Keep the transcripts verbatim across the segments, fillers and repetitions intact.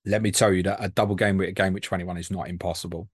Let me tell you that a double game week, a game week twenty-one is not impossible.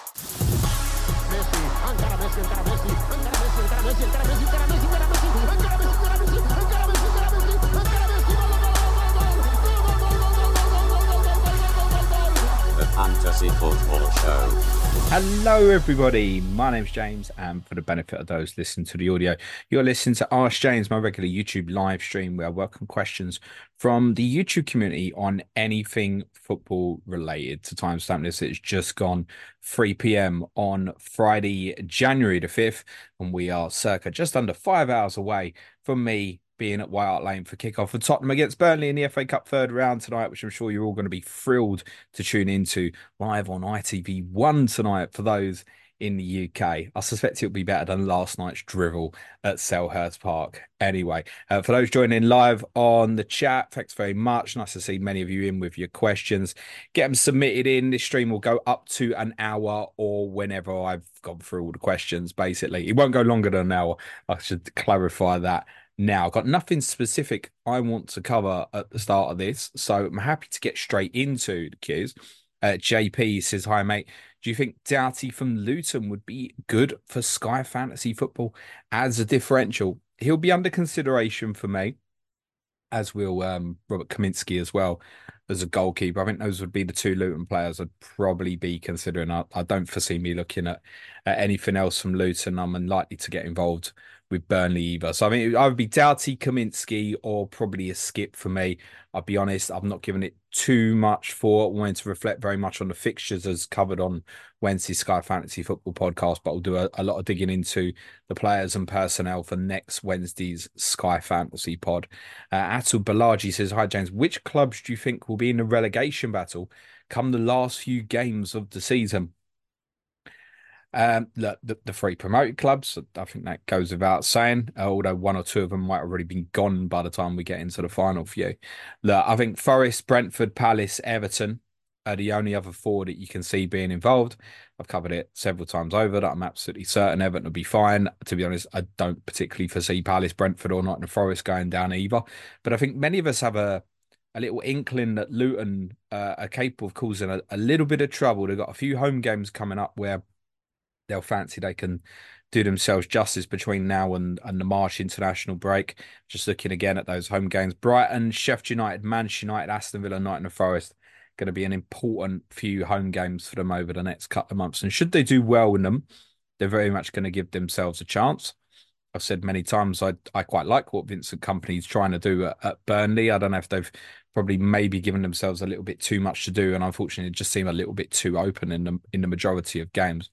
The Fantasy Football Show. Hello, everybody. My name's James, and for the benefit of those listening to the audio, you're listening to Ask James, my regular YouTube live stream where I welcome questions from the YouTube community on anything football related. To timestamp this, it's just gone three p m on Friday, January the fifth, and we are circa just under five hours away from me being at White Hart Lane for kickoff for Tottenham against Burnley in the F A Cup third round tonight, which I'm sure you're all going to be thrilled to tune into live on I T V one tonight for those in the U K. I suspect it'll be better than last night's drivel at Selhurst Park. Anyway, uh, for those joining live on the chat, thanks very much. Nice to see many of you in with your questions. Get them submitted in. This stream will go up to an hour or whenever I've gone through all the questions, basically. It won't go longer than an hour. I should clarify that. Now, I've got nothing specific I want to cover at the start of this, so I'm happy to get straight into the cues. Uh, J P says, hi, mate. Do you think Doughty from Luton would be good for Sky Fantasy Football as a differential? He'll be under consideration for me, as will um, Robert Kaminsky as well as a goalkeeper. I think those would be the two Luton players I'd probably be considering. I, I don't foresee me looking at, at anything else from Luton. I'm unlikely to get involved with Burnley either. So I mean, I would be Doughty, Kaminsky, or probably a skip for me. I'll be honest, I've not given it too much thought. Wanting to reflect very much on the fixtures as covered on Wednesday Sky Fantasy Football podcast, but I'll do a, a lot of digging into the players and personnel for next Wednesday's Sky Fantasy pod. Uh, Atul Balaji says, hi, James. Which clubs do you think will be in the relegation battle come the last few games of the season? Um, look, the, the three promoted clubs, I think that goes without saying, uh, although one or two of them might have already been gone by the time we get into the final few. Look, I think Forest, Brentford, Palace, Everton are the only other four that you can see being involved. I've covered it several times over that I'm absolutely certain Everton will be fine. To be honest, I don't particularly foresee Palace, Brentford, or Nottingham Forest going down either. But I think many of us have a a little inkling that Luton uh, are capable of causing a, a little bit of trouble. They've got a few home games coming up where they'll fancy they can do themselves justice between now and, and the March international break. Just looking again at those home games. Brighton, Sheffield United, Manchester United, Aston Villa, Nottingham Forest. Going to be an important few home games for them over the next couple of months. And should they do well in them, they're very much going to give themselves a chance. I've said many times I I quite like what Vincent Kompany's trying to do at, at Burnley. I don't know if they've probably maybe given themselves a little bit too much to do, and unfortunately, it just seemed a little bit too open in the in the majority of games.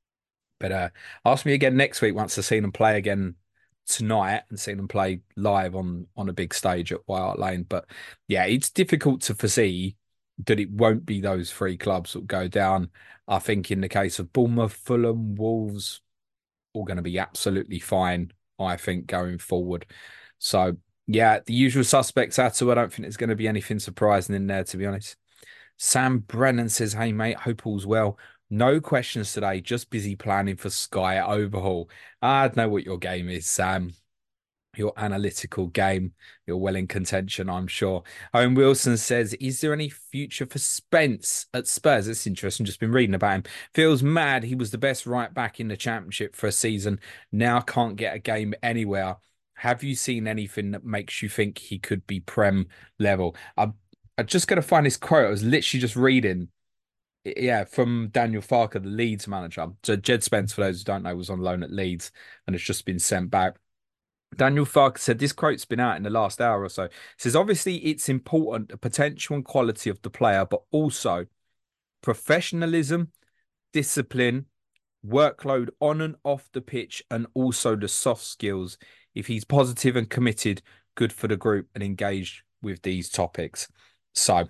But uh, ask me again next week once I've seen them play again tonight and seen them play live on on a big stage at White Hart Lane. But yeah, it's difficult to foresee that it won't be those three clubs that go down. I think in the case of Bournemouth, Fulham, Wolves, all going to be absolutely fine, I think, going forward. So yeah, the usual suspects, Atu. I don't think there's going to be anything surprising in there, to be honest. Sam Brennan says, hey, mate, hope all's well. No questions today, just busy planning for Sky overhaul. I know what your game is, Sam. Your analytical game. You're well in contention, I'm sure. Owen Wilson says, is there any future for Spence at Spurs? It's interesting. Just been reading about him. Feels mad. He was the best right back in the championship for a season. Now can't get a game anywhere. Have you seen anything that makes you think he could be Prem level? I'm, I'm just going to find this quote. I was literally just reading. Yeah, from Daniel Farker, the Leeds manager. So Jed Spence, for those who don't know, was on loan at Leeds and has just been sent back. Daniel Farker said this quote's been out in the last hour or so. It says, obviously, it's important, the potential and quality of the player, but also professionalism, discipline, workload on and off the pitch, and also the soft skills. If he's positive and committed, good for the group and engaged with these topics. So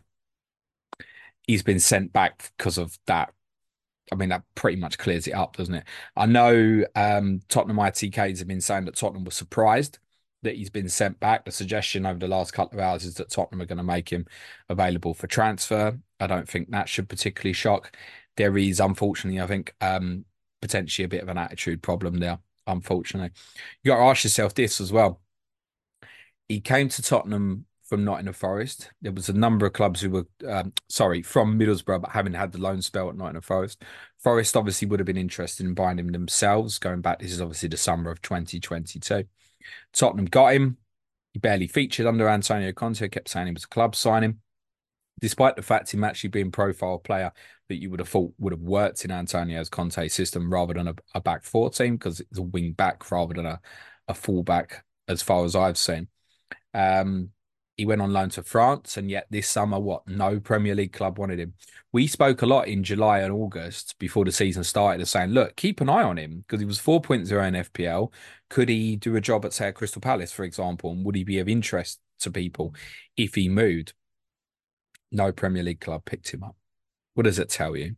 he's been sent back because of that. I mean, that pretty much clears it up, doesn't it? I know um, Tottenham I T Ks have been saying that Tottenham was surprised that he's been sent back. The suggestion over the last couple of hours is that Tottenham are going to make him available for transfer. I don't think that should particularly shock. There is, unfortunately, I think, um, potentially a bit of an attitude problem there, unfortunately. You got to ask yourself this as well. He came to Tottenham from Nottingham Forest. There was a number of clubs who were, um, sorry, from Middlesbrough, but having had the loan spell at Nottingham Forest. Forest obviously would have been interested in buying him themselves, going back. This is obviously the summer of twenty twenty-two. Tottenham got him. He barely featured under Antonio Conte, kept saying he was a club signing, despite the fact him actually being profile player that you would have thought would have worked in Antonio's Conte system rather than a, a back four team, because it's a wing back rather than a, a full back, as far as I've seen. Um, he went on loan to France, and yet this summer, what? No Premier League club wanted him. We spoke a lot in July and August before the season started of saying, look, keep an eye on him because he was four point oh in F P L. Could he do a job at, say, Crystal Palace, for example? And would he be of interest to people if he moved? No Premier League club picked him up. What does it tell you?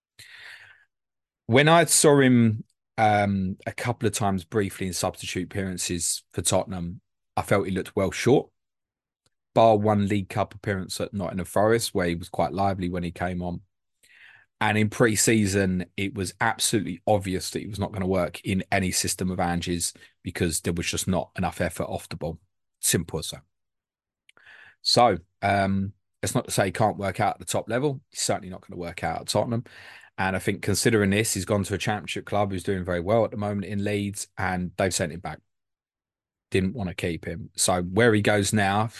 When I saw him um, a couple of times briefly in substitute appearances for Tottenham, I felt he looked well short. Bar one League Cup appearance at Nottingham Forest, where he was quite lively when he came on. And in pre-season, it was absolutely obvious that he was not going to work in any system of Ange's because there was just not enough effort off the ball. Simple as that. So, um, it's not to say he can't work out at the top level. He's certainly not going to work out at Tottenham. And I think considering this, he's gone to a championship club who's doing very well at the moment in Leeds, and they've sent him back. Didn't want to keep him. So where he goes now,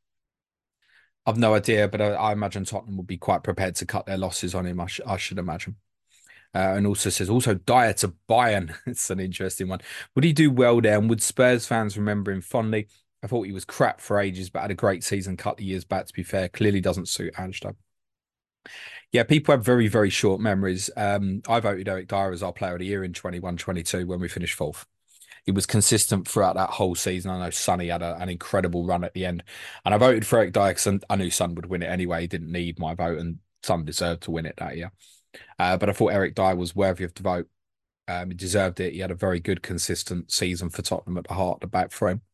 I've no idea, but I, I imagine Tottenham will be quite prepared to cut their losses on him, I, sh I should imagine. Uh, and also says, also Dyer to Bayern. It's an interesting one. Would he do well there? And would Spurs fans remember him fondly? I thought he was crap for ages, but had a great season a couple of years back, to be fair. Clearly doesn't suit Ange. Yeah, people have very, very short memories. Um, I voted Eric Dyer as our player of the year in twenty-one twenty-two when we finished fourth. He was consistent throughout that whole season. I know Sonny had a, an incredible run at the end. And I voted for Eric Dyer because I knew Son would win it anyway. He didn't need my vote, and Son deserved to win it that year. Uh, but I thought Eric Dyer was worthy of the vote. Um, he deserved it. He had a very good, consistent season for Tottenham at the heart, the back for him.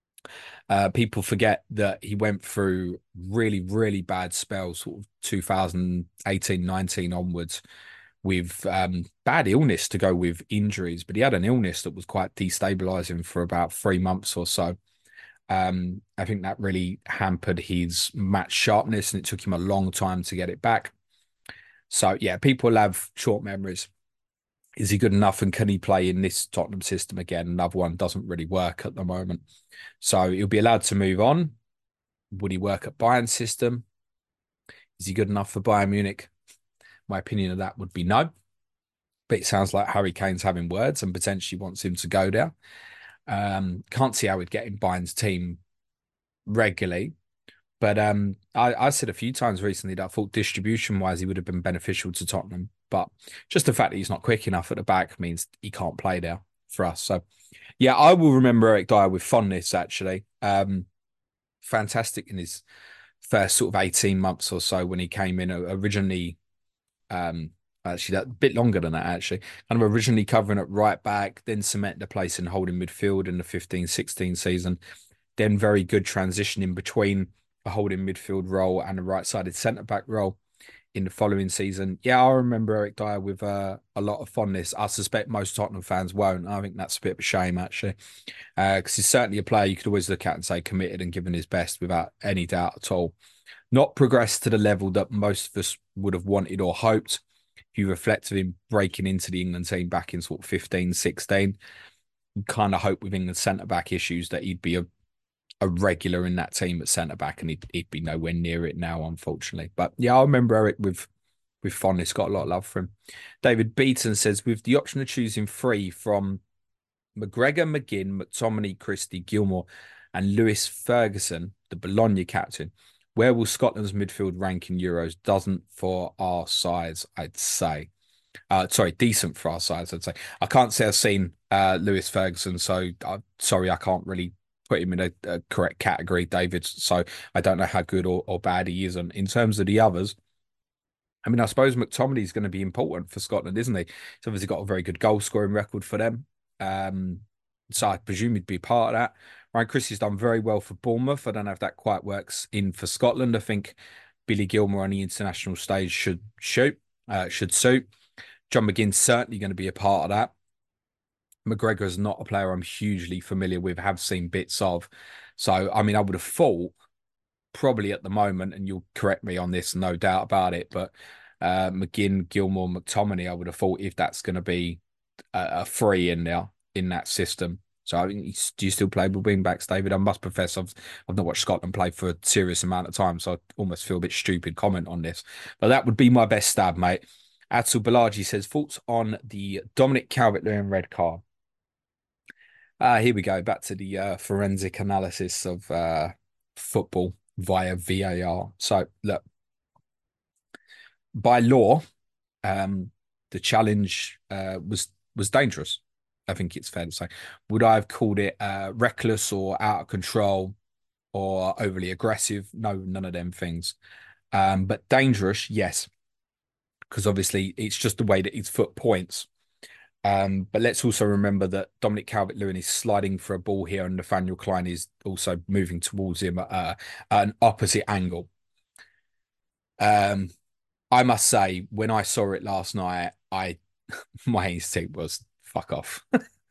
Uh, people forget that he went through really, really bad spells, sort of two thousand eighteen, nineteen onwards, with um, bad illness to go with injuries. But he had an illness that was quite destabilizing for about three months or so. Um, I think that really hampered his match sharpness, and it took him a long time to get it back. So, yeah, people have short memories. Is he good enough, and can he play in this Tottenham system again? Another one doesn't really work at the moment. So he'll be allowed to move on. Would he work at Bayern's system? Is he good enough for Bayern Munich? My opinion of that would be no. But it sounds like Harry Kane's having words and potentially wants him to go there. Um, can't see how he'd get in Bayern's team regularly. But um, I, I said a few times recently that I thought distribution-wise he would have been beneficial to Tottenham. But just the fact that he's not quick enough at the back means he can't play there for us. So, yeah, I will remember Eric Dyer with fondness, actually. Um, fantastic in his first sort of eighteen months or so when he came in. Originally, um, actually, that a bit longer than that, actually. Kind of originally covering at right back, then cemented a place in holding midfield in the fifteen sixteen season. Then very good transition in between a holding midfield role and a right-sided centre-back role in the following season. Yeah, I remember Eric Dyer with uh, a lot of fondness. I suspect most Tottenham fans won't. I think that's a bit of a shame, actually, because uh, he's certainly a player you could always look at and say committed and given his best without any doubt at all. Not progressed to the level that most of us would have wanted or hoped. If you reflect of him breaking into the England team back in sort of fifteen, sixteen, you kind of hope with England's centre-back issues that he'd be a a regular in that team at centre back, and he'd, he'd be nowhere near it now, unfortunately. But yeah, I remember Eric with with fondness. Got a lot of love for him. David Beaton says, with the option of choosing three from McGregor, McGinn, McTominay, Christie, Gilmore, and Lewis Ferguson, the Bologna captain, where will Scotland's midfield rank in Euros? Doesn't for our size, I'd say. Uh, sorry, decent for our size, I'd say. I can't say I've seen uh, Lewis Ferguson, so uh, sorry, I can't really put him in a, a correct category, David. So I don't know how good or, or bad he is. And in terms of the others, I mean, I suppose McTominay is going to be important for Scotland, isn't he? He's obviously got a very good goal scoring record for them. Um, so I presume he'd be part of that. Ryan Christie's done very well for Bournemouth. I don't know if that quite works in for Scotland. I think Billy Gilmour on the international stage should shoot, uh, should suit. John McGinn's certainly going to be a part of that. McGregor is not a player I'm hugely familiar with, have seen bits of. So, I mean, I would have thought probably at the moment, and you'll correct me on this, no doubt about it, but uh, McGinn, Gilmore, McTominay, I would have thought if that's going to be a, a free in there in that system. So I mean, do you still play with wing backs, David? I must profess I've I've not watched Scotland play for a serious amount of time, so I almost feel a bit stupid comment on this. But that would be my best stab, mate. Atul Balaji says thoughts on the Dominic Calvert-Lewin red card. Uh, here we go, back to the uh, forensic analysis of uh, football via V A R. So look, by law, um, the challenge uh, was was dangerous. I think it's fair to say. Would I have called it uh, reckless or out of control or overly aggressive? No, none of them things. Um, but dangerous, yes, because obviously it's just the way that his foot points. Um, but let's also remember that Dominic Calvert-Lewin is sliding for a ball here, and Nathaniel Klein is also moving towards him at, uh, at an opposite angle. Um, I must say, when I saw it last night, I my instinct was fuck off.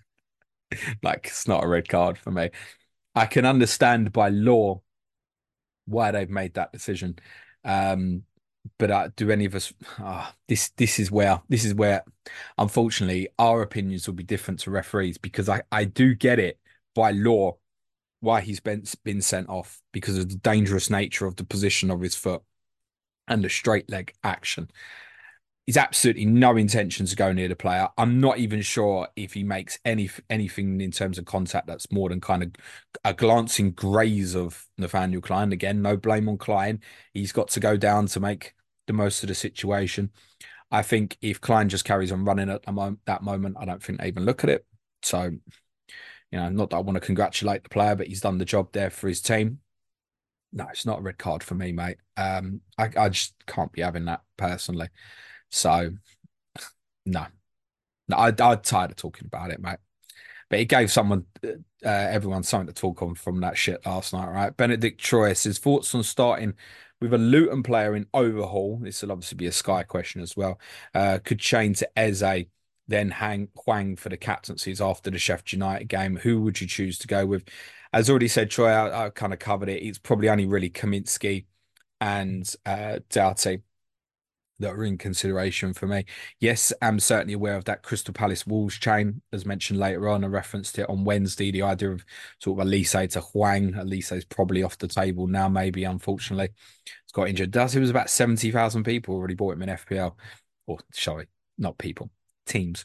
Like it's not a red card for me. I can understand by law why they've made that decision. Um, but uh, do any of us? Uh, this this is where this is where, unfortunately, our opinions will be different to referees because I I do get it by law why he's been been sent off because of the dangerous nature of the position of his foot and the straight leg action. He's absolutely no intention to go near the player. I'm not even sure if he makes any anything in terms of contact that's more than kind of a glancing graze of Nathaniel Klein. Again, no blame on Klein. He's got to go down to make the most of the situation. I think if Klein just carries on running at that moment, I don't think they even look at it. So, you know, not that I want to congratulate the player, but he's done the job there for his team. No, it's not a red card for me, mate. Um, I, I just can't be having that personally. So, no, no, I, I'm tired of talking about it, mate. But it gave someone, uh, everyone something to talk on from that shit last night, right? Benedict Troy says thoughts on starting with a Luton player in overhaul. This will obviously be a Sky question as well. Uh, could chain to Eze, then hang Hwang for the captaincies after the Sheffield United game. Who would you choose to go with? As already said, Troy, I, I kind of covered it. It's probably only really Kaminsky and uh, Doughty that are in consideration for me. Yes, I'm certainly aware of that Crystal Palace Wolves chain, as mentioned later on. I referenced it on Wednesday, the idea of sort of Elise to Hwang. Elise is probably off the table now, maybe, unfortunately. He's got injured. Does it was about seventy thousand people already bought him in F P L. Or, sorry, not people, teams.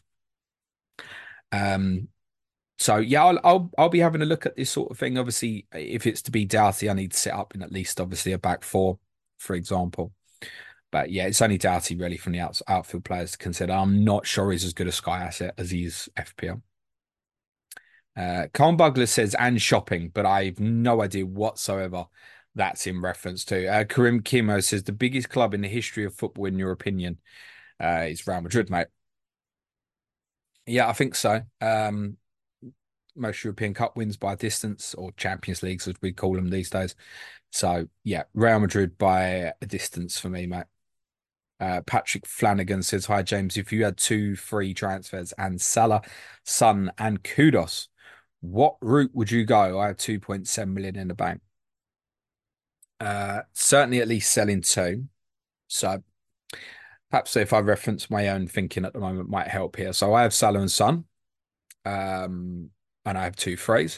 Um, so yeah, I'll, I'll I'll be having a look at this sort of thing. Obviously, if it's to be Doughty, I need to set up in at least obviously a back four, for example. But yeah, it's only Doughty really from the out, outfield players to consider. I'm not sure he's as good a Sky asset as he's F P L. Uh, Colin Bugler says, and shopping, but I have no idea whatsoever that's in reference to. Uh, Karim Kimo says, the biggest club in the history of football, in your opinion, uh, is Real Madrid, mate. Yeah, I think so. Um, most European Cup wins by a distance, or Champions Leagues, as we call them these days. So yeah, Real Madrid by a distance for me, mate. Uh, Patrick Flanagan says, hi, James. If you had two free transfers and Salah, Son, and Kudos, what route would you go? I have two point seven million in the bank. Uh, certainly at least selling two. So perhaps if I reference my own thinking at the moment might help here. So I have Salah and Son. Um, and I have two frays.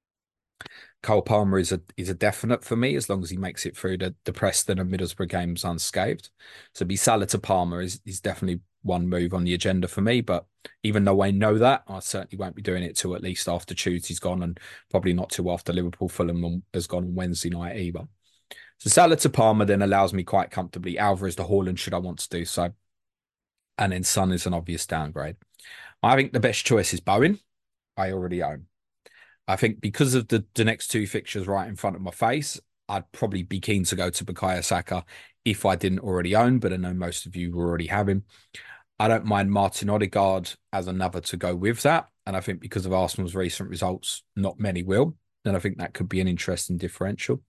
Cole Palmer is a is a definite for me as long as he makes it through the, the Preston and Middlesbrough games unscathed. So be Salah to Palmer is is definitely one move on the agenda for me. But even though I know that, I certainly won't be doing it till at least after Tuesday's gone, and probably not till after Liverpool Fulham has gone on Wednesday night either. So Salah to Palmer then allows me quite comfortably Alvarez to Haaland should I want to do so. And then Son is an obvious downgrade. I think the best choice is Bowen. I already own. I think because of the, the next two fixtures right in front of my face, I'd probably be keen to go to Bukayo Saka if I didn't already own, but I know most of you already have him. I don't mind Martin Odegaard as another to go with that. And I think because of Arsenal's recent results, not many will. And I think that could be an interesting differential.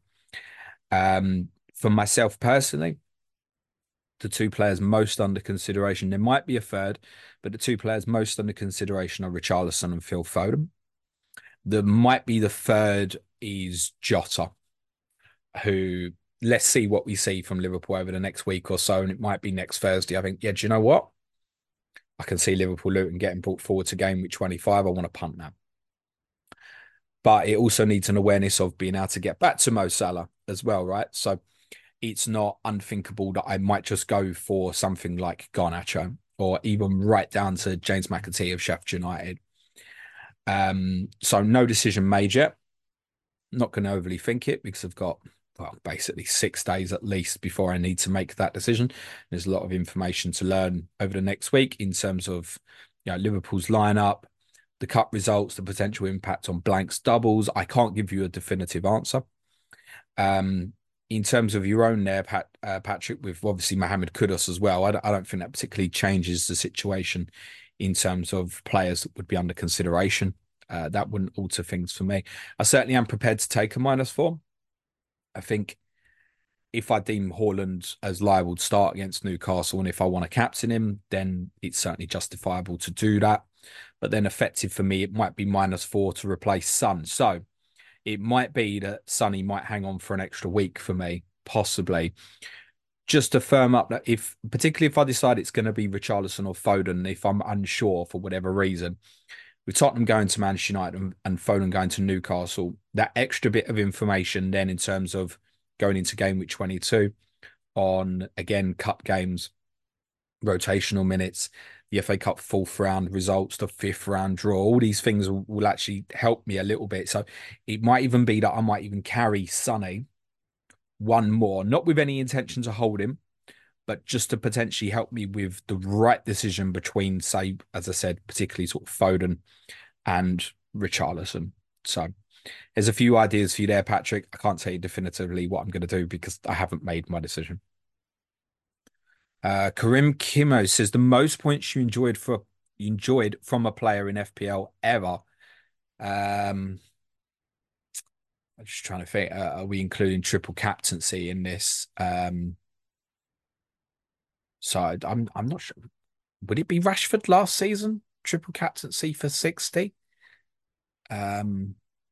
Um, for myself personally, the two players most under consideration, there might be a third, but the two players most under consideration are Richarlison and Phil Foden. There might be the third is Jota. who let's see what we see from Liverpool over the next week or so, and it might be next Thursday. I think, yeah, do you know what? I can see Liverpool Luton getting brought forward to game week twenty-five. I want to punt now. But it also needs an awareness of being able to get back to Mo Salah as well, right? So it's not unthinkable that I might just go for something like Garnacho or even right down to James McAtee of Sheffield United. Um, so no decision made yet. Not going to overly think it because I've got, well, basically six days at least before I need to make that decision. There's a lot of information to learn over the next week in terms of, you know, Liverpool's lineup, the cup results, the potential impact on blanks, doubles. I can't give you a definitive answer. Um, in terms of your own there, Pat, uh, Patrick, with obviously Mohamed Kudus as well, I don't, I don't think that particularly changes the situation in terms of players that would be under consideration. Uh, that wouldn't alter things for me. I certainly am prepared to take a minus four. I think if I deem Haaland as liable to start against Newcastle and if I want to captain him, then it's certainly justifiable to do that. But then effective for me, it might be minus four to replace Son. So it might be that Sonny might hang on for an extra week for me, possibly. Just to firm up that if, particularly if I decide it's going to be Richarlison or Foden, if I'm unsure for whatever reason, with Tottenham going to Manchester United and, and Foden going to Newcastle, that extra bit of information then in terms of going into game week twenty-two on, again, cup games, rotational minutes, the F A Cup fourth round results, the fifth round draw, all these things will, will actually help me a little bit. So it might even be that I might even carry Sonny one more, not with any intention to hold him, but just to potentially help me with the right decision between, say, as I said, particularly sort of Foden and Richarlison. So there's a few ideas for you there, Patrick. I can't tell you definitively what I'm going to do because I haven't made my decision. Uh, Karim Kimo says the most points you enjoyed for you enjoyed from a player in F P L ever. Um, I'm just trying to think. Uh, are we including triple captaincy in this? Um, so I, I'm I'm not sure. Would it be Rashford last season? Triple captaincy for sixty. Um,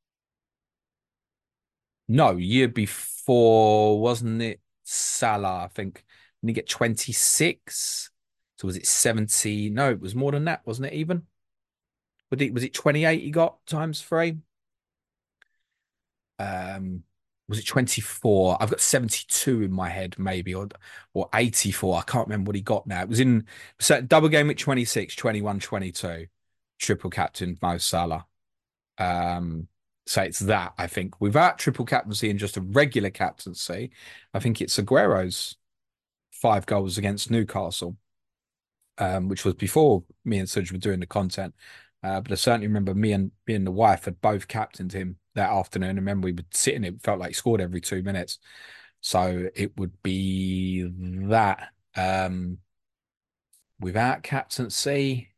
no, year before wasn't it Salah? I think didn't he get twenty-six? So was it seventy? No, it was more than that, wasn't it? Even was it was it twenty-eight he got times three? Um, was it twenty-four? I've got seventy-two in my head, maybe, or or eighty-four. I can't remember what he got now. It was in so double game at twenty-six, twenty-one, twenty-two. Triple captain Mo Salah. Um, so it's that, I think. Without triple captaincy and just a regular captaincy, I think it's Aguero's five goals against Newcastle, um, which was before me and Suj were doing the content. Uh, but I certainly remember me and me and the wife had both captained him that afternoon. I remember we would sit in it, felt like he scored every two minutes. So it would be that. Um, without captaincy,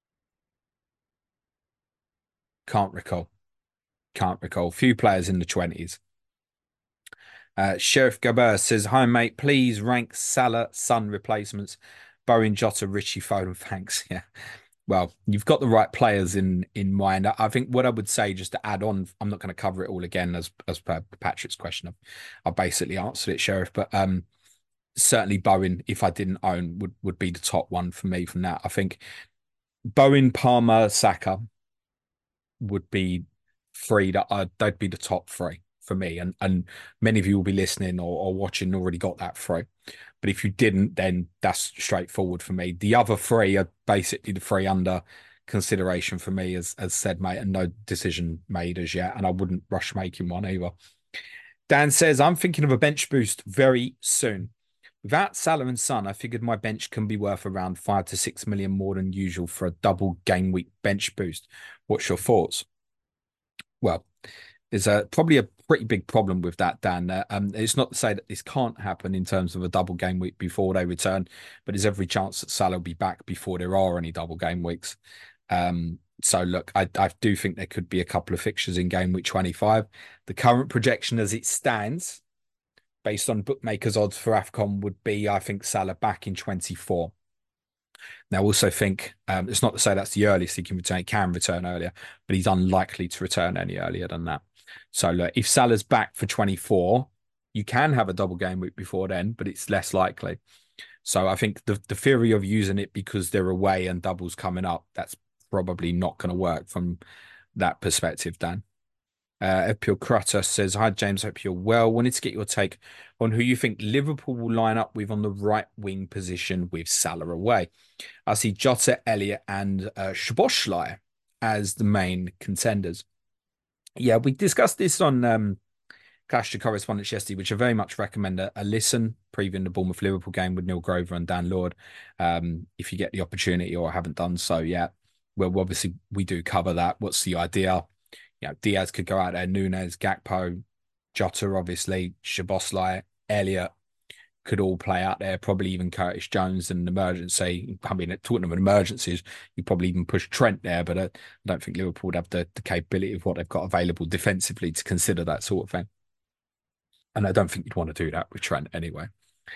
can't recall. Can't recall. Few players in the twenties. Uh, Sheriff Gaber says, hi, mate. Please rank Salah, Son replacements. Bowen, Jota, Richie, Foden. Thanks. Yeah. Well, you've got the right players in in mind. I think what I would say, just to add on, I'm not going to cover it all again as as per Patrick's question. I've, I've basically answered it, Sheriff. But um, certainly Bowen, if I didn't own, would would be the top one for me from that. I think Bowen, Palmer, Saka would be three that uh, they'd be the top three for me. And and many of you will be listening or, or watching already got that three. But if you didn't, then that's straightforward for me. The other three are basically the three under consideration for me, as as said, mate, and no decision made as yet. And I wouldn't rush making one either. Dan says, I'm thinking of a bench boost very soon. Without Salah and Son, I figured my bench can be worth around five to six million more than usual for a double game week bench boost. What's your thoughts? Well, there's a probably a pretty big problem with that, Dan. Uh, um, it's not to say that this can't happen in terms of a double game week before they return, but there's every chance that Salah will be back before there are any double game weeks. Um, so look, I, I do think there could be a couple of fixtures in game week twenty-five. The current projection as it stands, based on bookmakers' odds for AFCON, would be, I think, Salah back in twenty-four. Now, I also think um, it's not to say that's the earliest he can return. He can return earlier, but he's unlikely to return any earlier than that. So, look, if Salah's back for twenty-four, You can have a double game week before then, but it's less likely. So I think the, the theory of using it because they're away and doubles coming up, that's probably not going to work from that perspective, Dan. Uh, Epil Crutter says, Hi, James. Hope you're well. Wanted to get your take on who you think Liverpool will line up with on the right wing position with Salah away. I see Jota, Elliott, and uh, Szoboszlai as the main contenders. Yeah, we discussed this on um, Clash to Correspondence yesterday, which I very much recommend a, a listen, previewing the Bournemouth Liverpool game with Neil Grover and Dan Lord. Um, if you get the opportunity or haven't done so yet, well, obviously we do cover that. What's the idea? You know, Diaz could go out there, Nunes, Gakpo, Jota, obviously, Szoboszlai, Elliott could all play out there, probably even Curtis Jones in an emergency. I mean, talking of emergencies, you probably even push Trent there, but I don't think Liverpool would have the, the capability of what they've got available defensively to consider that sort of thing. And I don't think you'd want to do that with Trent anyway.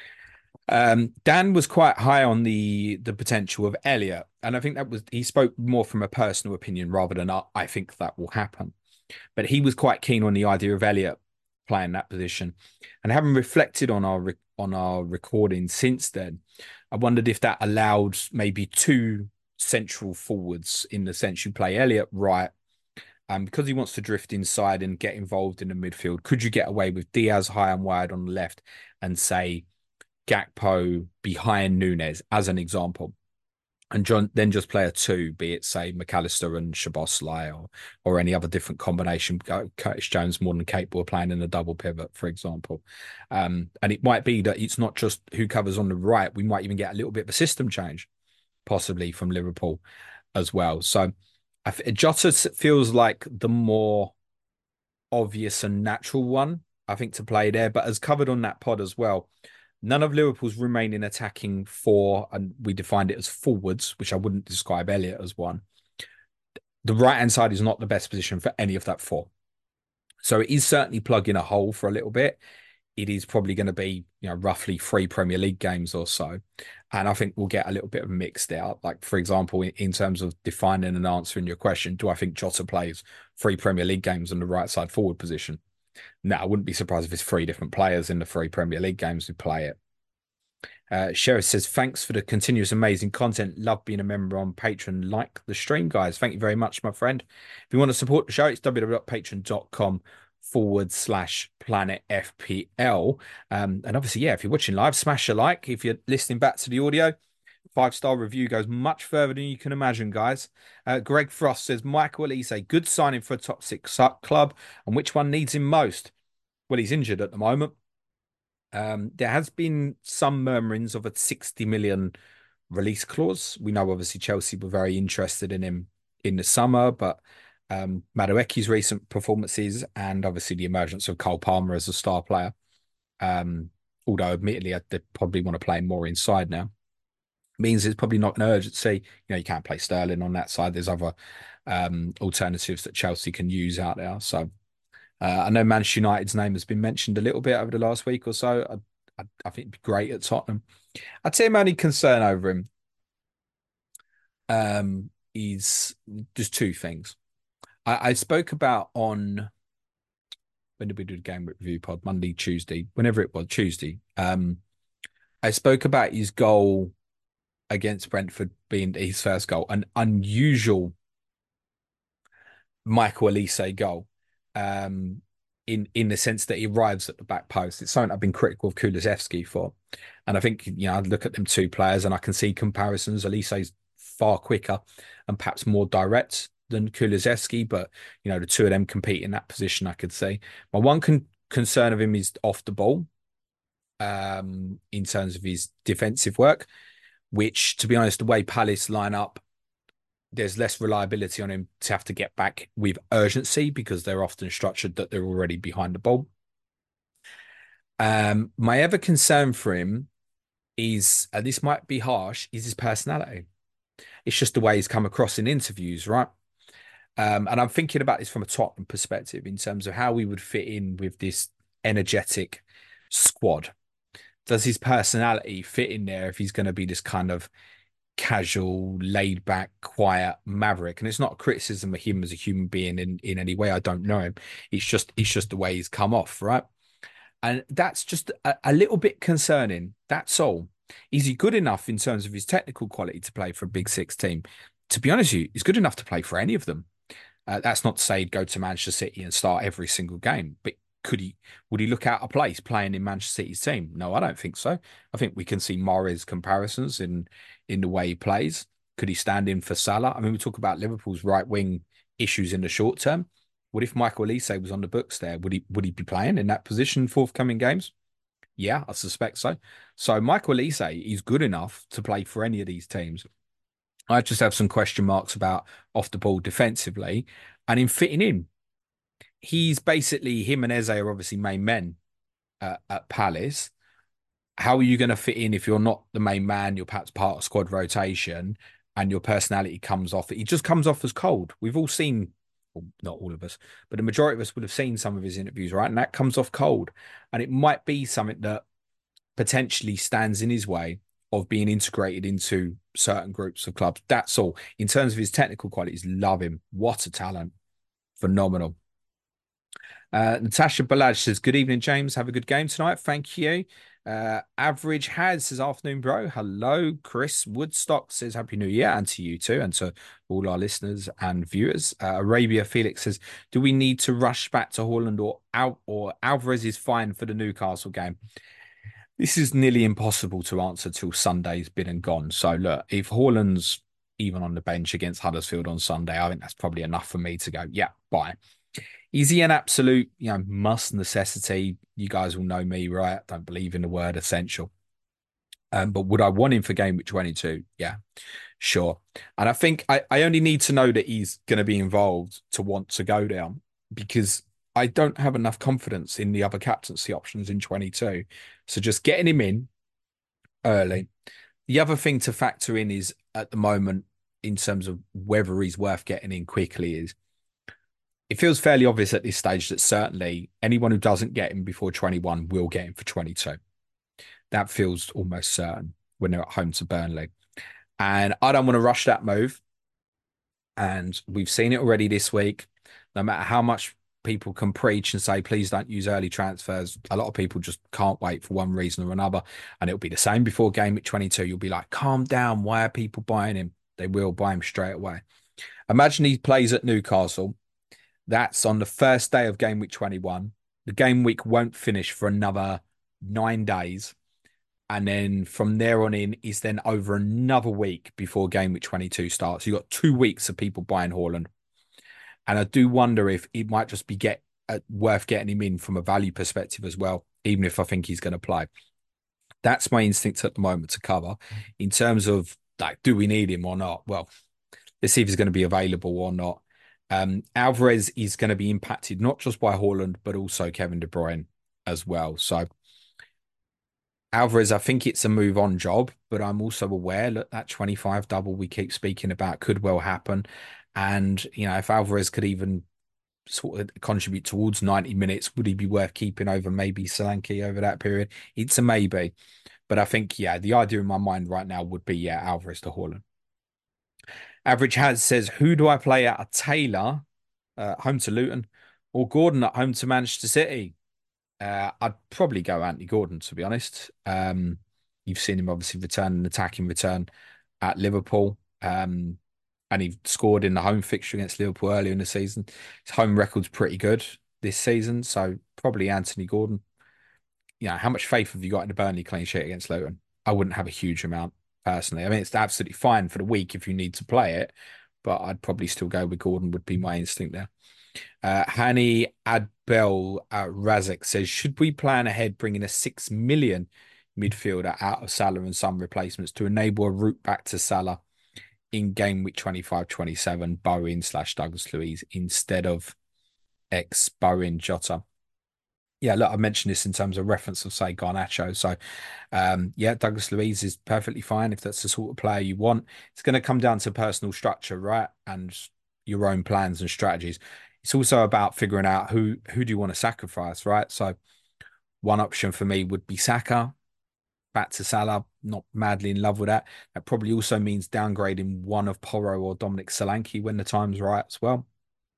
Um, Dan was quite high on the the potential of Elliott, and I think that was he spoke more from a personal opinion rather than I, I think that will happen. But he was quite keen on the idea of Elliott playing that position, and having reflected on our on our recording since then, I wondered if that allowed maybe two central forwards in the sense you play Elliott right. Um, because he wants to drift inside and get involved in the midfield, could you get away with Diaz high and wide on the left and say Gakpo behind Nunes as an example, and John then just play a two, be it say McAllister and Szoboszlai or or any other different combination. Curtis Jones more than capable of playing in a double pivot, for example. Um, and it might be that it's not just who covers on the right. We might even get a little bit of a system change, possibly from Liverpool as well. So I th- Jota feels like the more obvious and natural one, I think, to play there. But as covered on that pod as well, none of Liverpool's remaining attacking four, and we defined it as forwards, which I wouldn't describe Elliott as one. The right-hand side is not the best position for any of that four. So it is certainly plugging a hole for a little bit. It is probably going to be, you know, roughly three Premier League games or so. And I think we'll get a little bit of a mix there. Like, for example, in, in terms of defining and answering your question, do I think Jota plays three Premier League games on the right side forward position? No, I wouldn't be surprised if it's three different players in the three Premier League games who play it. Uh, Sheriff says, thanks for the continuous amazing content. Love being a member on Patreon. Like the stream, guys. Thank you very much, my friend. If you want to support the show, it's www.patreon.com forward slash planet F P L. Um, and obviously, yeah, if you're watching live, smash a like. If you're listening back to the audio, five-star review goes much further than you can imagine, guys. Uh, Greg Frost says, Michael Elise, good signing for a top six club. And which one needs him most? Well, he's injured at the moment. Um, there has been some murmurings of a sixty million release clause. We know obviously Chelsea were very interested in him in the summer, but um, Madueke's recent performances and obviously the emergence of Cole Palmer as a star player, um, although admittedly they probably want to play more inside now, means it's probably not an urgency. You know, you can't play Sterling on that side. There's other um, alternatives that Chelsea can use out there. So Uh, I know Manchester United's name has been mentioned a little bit over the last week or so. I, I, I think it'd be great at Tottenham. I'd say my only concern over him um, is just two things. I, I spoke about on when did we do the game review pod? Monday, Tuesday, whenever it was, Tuesday. Um, I spoke about his goal against Brentford being his first goal, an unusual Michael Elise goal. Um, in in the sense that he arrives at the back post. It's something I've been critical of Kulusevski for. And I think, you know, I look at them two players and I can see comparisons. Elise's far quicker and perhaps more direct than Kulusevski, but, you know, the two of them compete in that position, I could say. My one con concern of him is off the ball um, in terms of his defensive work, which, to be honest, the way Palace line up, there's less reliability on him to have to get back with urgency because they're often structured that they're already behind the ball. Um, my other concern for him is, and this might be harsh, is his personality. It's just the way he's come across in interviews, right? Um, and I'm thinking about this from a Tottenham perspective in terms of how we would fit in with this energetic squad. Does his personality fit in there if he's going to be this kind of casual, laid back, quiet maverick? And it's not a criticism of him as a human being in, in any way. I don't know him. It's just it's just the way he's come off, right? And that's just a, a little bit concerning. That's all. Is he good enough in terms of his technical quality to play for a Big Six team? To be honest with you, he's good enough to play for any of them. Uh, that's not to say he'd go to Manchester City and start every single game, but could he? Would he look out of place playing in Manchester City's team? No, I don't think so. I think we can see Mahrez comparisons in in the way he plays. Could he stand in for Salah? I mean, we talk about Liverpool's right wing issues in the short term. What if Michael Olise was on the books there? Would he would he be playing in that position forthcoming games? Yeah, I suspect so. So Michael Olise is good enough to play for any of these teams. I just have some question marks about off the ball defensively and in fitting in. He's basically him and Eze are obviously main men uh, at Palace. How are you going to fit in if you're not the main man? You're perhaps part of squad rotation, and your personality comes off. He just comes off as cold. We've all seen, well, not all of us, but the majority of us would have seen some of his interviews, right? And that comes off cold, and it might be something that potentially stands in his way of being integrated into certain groups of clubs. That's all. In terms of his technical qualities, love him. What a talent. Phenomenal. Uh, Natasha Balaj says, good evening, James. Have a good game tonight. Thank you. Uh, Average has says, afternoon, bro. Hello. Chris Woodstock says, Happy New Year. And to you too, and to all our listeners and viewers. Uh, Arabia Felix says, do we need to rush back to Haaland or Al or Alvarez is fine for the Newcastle game? This is nearly impossible to answer till Sunday's been and gone. So look, if Haaland's even on the bench against Huddersfield on Sunday, I think that's probably enough for me to go, yeah, bye. Is he an absolute, you know, must necessity? You guys will know me, right? I don't believe in the word essential. Um, but would I want him for game week twenty-two? Yeah, sure. And I think I, I only need to know that he's going to be involved to want to go down because I don't have enough confidence in the other captaincy options in twenty-two. So just getting him in early. The other thing to factor in is at the moment, in terms of whether he's worth getting in quickly, is it feels fairly obvious at this stage that certainly anyone who doesn't get him before twenty-one will get him for twenty-two. That feels almost certain when they're at home to Burnley. And I don't want to rush that move. And we've seen it already this week. No matter how much people can preach and say, please don't use early transfers, a lot of people just can't wait for one reason or another. And it'll be the same before game at twenty-two. You'll be like, calm down. Why are people buying him? They will buy him straight away. Imagine he plays at Newcastle. That's on the first day of game week twenty-one. The game week won't finish for another nine days. And then from there on in is then over another week before game week twenty-two starts. You've got two weeks of people buying Haaland. And I do wonder if it might just be get uh, worth getting him in from a value perspective as well, even if I think he's going to play. That's my instinct at the moment to cover. In terms of, like, do we need him or not? Well, let's see if he's going to be available or not. Um, Alvarez is going to be impacted not just by Haaland, but also Kevin De Bruyne as well. So Alvarez, I think it's a move on job, but I'm also aware that that twenty-five double we keep speaking about could well happen. And, you know, if Alvarez could even sort of contribute towards ninety minutes, would he be worth keeping over maybe Solanke over that period? It's a maybe. But I think, yeah, the idea in my mind right now would be, yeah, Alvarez to Haaland. Average has says, who do I play at a Taylor, uh, home to Luton, or Gordon at home to Manchester City? Uh, I'd probably go Anthony Gordon, to be honest. Um, you've seen him obviously return an attacking return at Liverpool. Um, and he scored in the home fixture against Liverpool earlier in the season. His home record's pretty good this season, so probably Anthony Gordon. You know, how much faith have you got in the Burnley clean sheet against Luton? I wouldn't have a huge amount personally. I mean, it's absolutely fine for the week if you need to play it, but I'd probably still go with Gordon would be my instinct there. Uh, Hani Adbel uh, Razek says, should we plan ahead bringing a six million midfielder out of Salah and some replacements to enable a route back to Salah in game week twenty-five twenty-seven, Bowen slash Douglas Luiz instead of ex Bowen Jota? Yeah, look, I mentioned this in terms of reference of, say, Garnacho. So, um, yeah, Douglas Luiz is perfectly fine if that's the sort of player you want. It's going to come down to personal structure, right? And your own plans and strategies. It's also about figuring out who who do you want to sacrifice, right? So one option for me would be Saka, back to Salah, not madly in love with that. That probably also means downgrading one of Porro or Dominic Solanke when the time's right as well.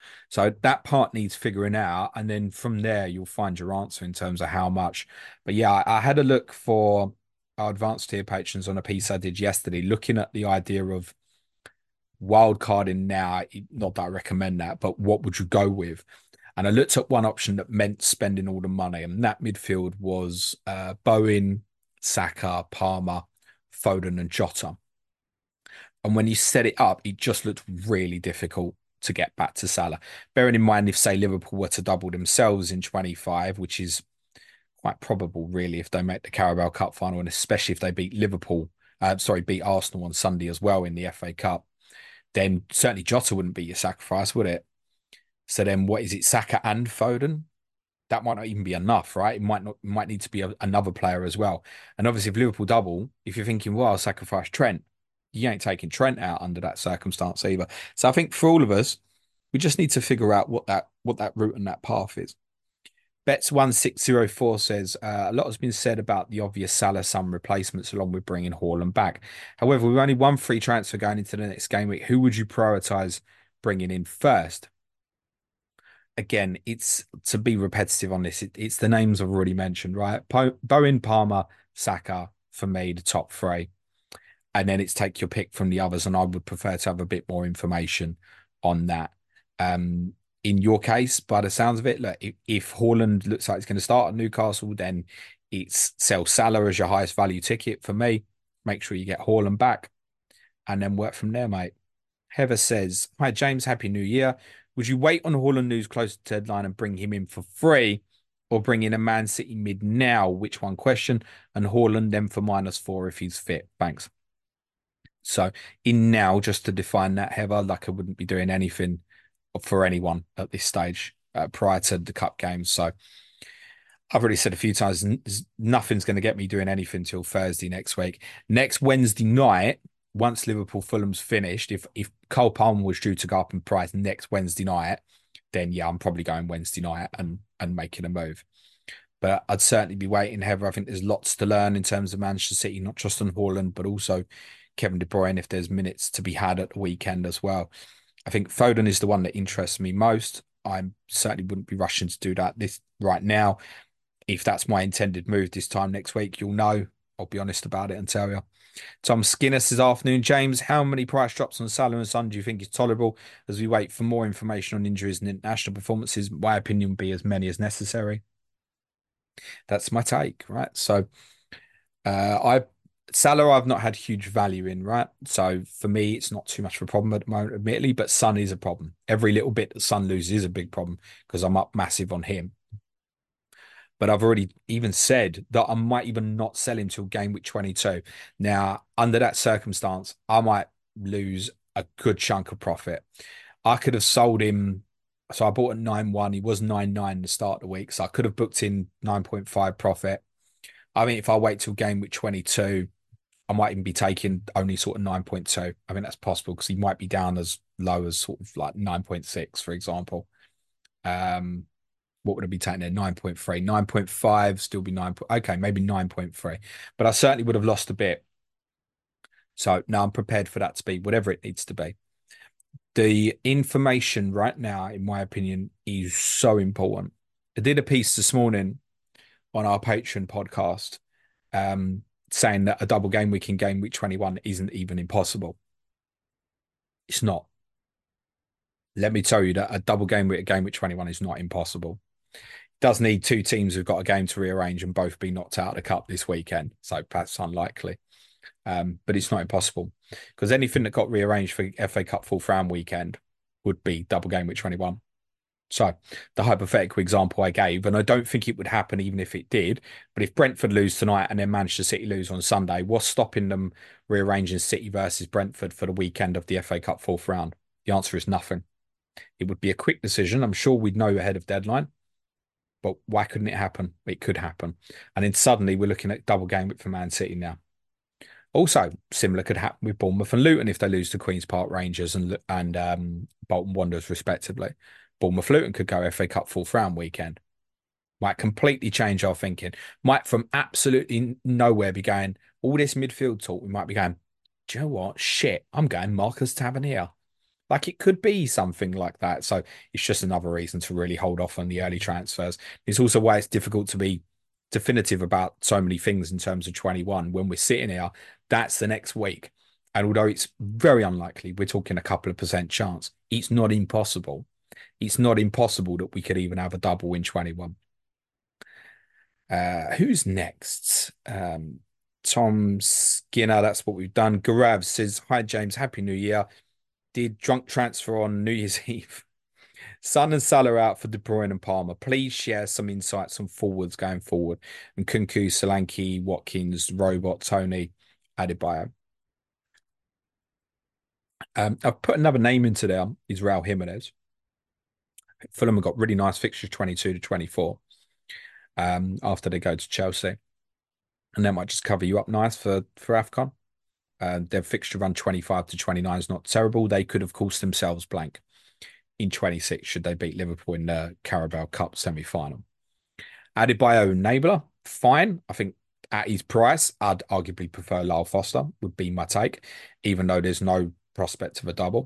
So that part needs figuring out, and then from there you'll find your answer in terms of how much. But yeah, I, I had a look for our advanced tier patrons on a piece I did yesterday, looking at the idea of wild carding now. Not that I recommend that, but what would you go with? And I looked at one option that meant spending all the money, and that midfield was uh, Bowen, Saka, Palmer, Foden, and Jota. And when you set it up, it just looked really difficult to get back to Salah. Bearing in mind, if say Liverpool were to double themselves in twenty-five, which is quite probable, really, if they make the Carabao Cup final, and especially if they beat Liverpool, uh, sorry, beat Arsenal on Sunday as well in the F A Cup, then certainly Jota wouldn't be your sacrifice, would it? So then, what is it, Saka and Foden? That might not even be enough, right? It might not, it might need to be a, another player as well. And obviously, if Liverpool double, if you're thinking, well, I'll sacrifice Trent, you ain't taking Trent out under that circumstance either. So I think for all of us, we just need to figure out what that what that route and that path is. Bets one six zero four says uh, a lot has been said about the obvious Salah Son replacements along with bringing Haaland back. However, we've only one free transfer going into the next game week. Who would you prioritize bringing in first? Again, it's to be repetitive on this. It, it's the names I've already mentioned, right? Po Bowen, Palmer, Saka, for me, the top three. And then it's take your pick from the others. And I would prefer to have a bit more information on that. Um, in your case, by the sounds of it, look, if, if Haaland looks like it's going to start at Newcastle, then it's sell Salah as your highest value ticket. For me, make sure you get Haaland back and then work from there, mate. Heather says, hi, James, Happy New Year. Would you wait on Haaland news close to deadline and bring him in for free, or bring in a Man City mid now? Which one? Question. And Haaland then for minus four if he's fit. Thanks. So in now, just to define that, Heather, like I wouldn't be doing anything for anyone at this stage uh, prior to the cup games. So I've already said a few times, nothing's going to get me doing anything till Thursday next week. Next Wednesday night, once Liverpool Fulham's finished, if if Cole Palmer was due to go up in price next Wednesday night, then yeah, I'm probably going Wednesday night and and making a move. But I'd certainly be waiting, Heather. I think there's lots to learn in terms of Manchester City, not just on Haaland, but also Kevin De Bruyne, if there's minutes to be had at the weekend as well. I think Foden is the one that interests me most. I certainly wouldn't be rushing to do that this right now. If that's my intended move this time next week, you'll know. I'll be honest about it and tell you. Tom Skinner says, afternoon, James. How many price drops on Salah and Son do you think is tolerable as we wait for more information on injuries and international performances? My opinion would be as many as necessary. That's my take, right? So, uh, I Salah, I've not had huge value in, right? So for me, it's not too much of a problem at the moment, admittedly, but Son is a problem. Every little bit that Son loses is a big problem because I'm up massive on him. But I've already even said that I might even not sell him till game week twenty-two. Now, under that circumstance, I might lose a good chunk of profit. I could have sold him. So I bought at nine one. He was nine nine to start the week. So I could have booked in nine point five profit. I mean, if I wait till game week twenty-two, I might even be taking only sort of nine point two. I mean, that's possible because he might be down as low as sort of like nine point six, for example. Um, what would it be taking there? nine point three, nine point five, still be nine. Okay, maybe nine point three. But I certainly would have lost a bit. So now I'm prepared for that to be whatever it needs to be. The information right now, in my opinion, is so important. I did a piece this morning on our Patreon podcast um, saying that a double game week in game week twenty-one isn't even impossible. It's not. Let me tell you that a double game week at game week twenty-one is not impossible. Does need two teams who've got a game to rearrange and both be knocked out of the cup this weekend. So that's unlikely. Um, but it's not impossible because anything that got rearranged for F A Cup fourth round weekend would be double game week twenty-one. So the hypothetical example I gave, and I don't think it would happen even if it did, but if Brentford lose tonight and then Manchester City lose on Sunday, what's stopping them rearranging City versus Brentford for the weekend of the F A Cup fourth round? The answer is nothing. It would be a quick decision. I'm sure we'd know ahead of deadline. But why couldn't it happen? It could happen. And then suddenly we're looking at double game week for Man City now. Also, similar could happen with Bournemouth and Luton if they lose to Queen's Park Rangers and and um, Bolton Wanderers, respectively. Bournemouth Luton could go F A Cup fourth round weekend. Might completely change our thinking. Might from absolutely nowhere be going, all this midfield talk, we might be going, do you know what? Shit, I'm going Marcus Tavernier. Like it could be something like that. So it's just another reason to really hold off on the early transfers. It's also why it's difficult to be definitive about so many things in terms of twenty-one when we're sitting here. That's the next week. And although it's very unlikely, we're talking a couple of percent chance. It's not impossible. It's not impossible that we could even have a double in twenty-one. Uh, who's next? Um, Tom Skinner, that's what we've done. Garav says, Hi, James. Happy New Year. Did drunk transfer on New Year's Eve. Son and Salah out for De Bruyne and Palmer. Please share some insights on forwards going forward. And Kunku, Solanke, Watkins, Robot, Tony, Adebayo. Um, I've put another name into there. Is Raul Jimenez. Fulham have got really nice fixtures twenty-two to twenty-four um, after they go to Chelsea. And that might just cover you up nice for, for AFCON. Uh, their fixture run twenty-five to twenty-nine is not terrible. They could, of course, themselves blank in twenty-six should they beat Liverpool in the Carabao Cup semi-final. Adebayo Nabler, fine. I think at his price, I'd arguably prefer Lyle Foster, would be my take, even though there's no prospect of a double.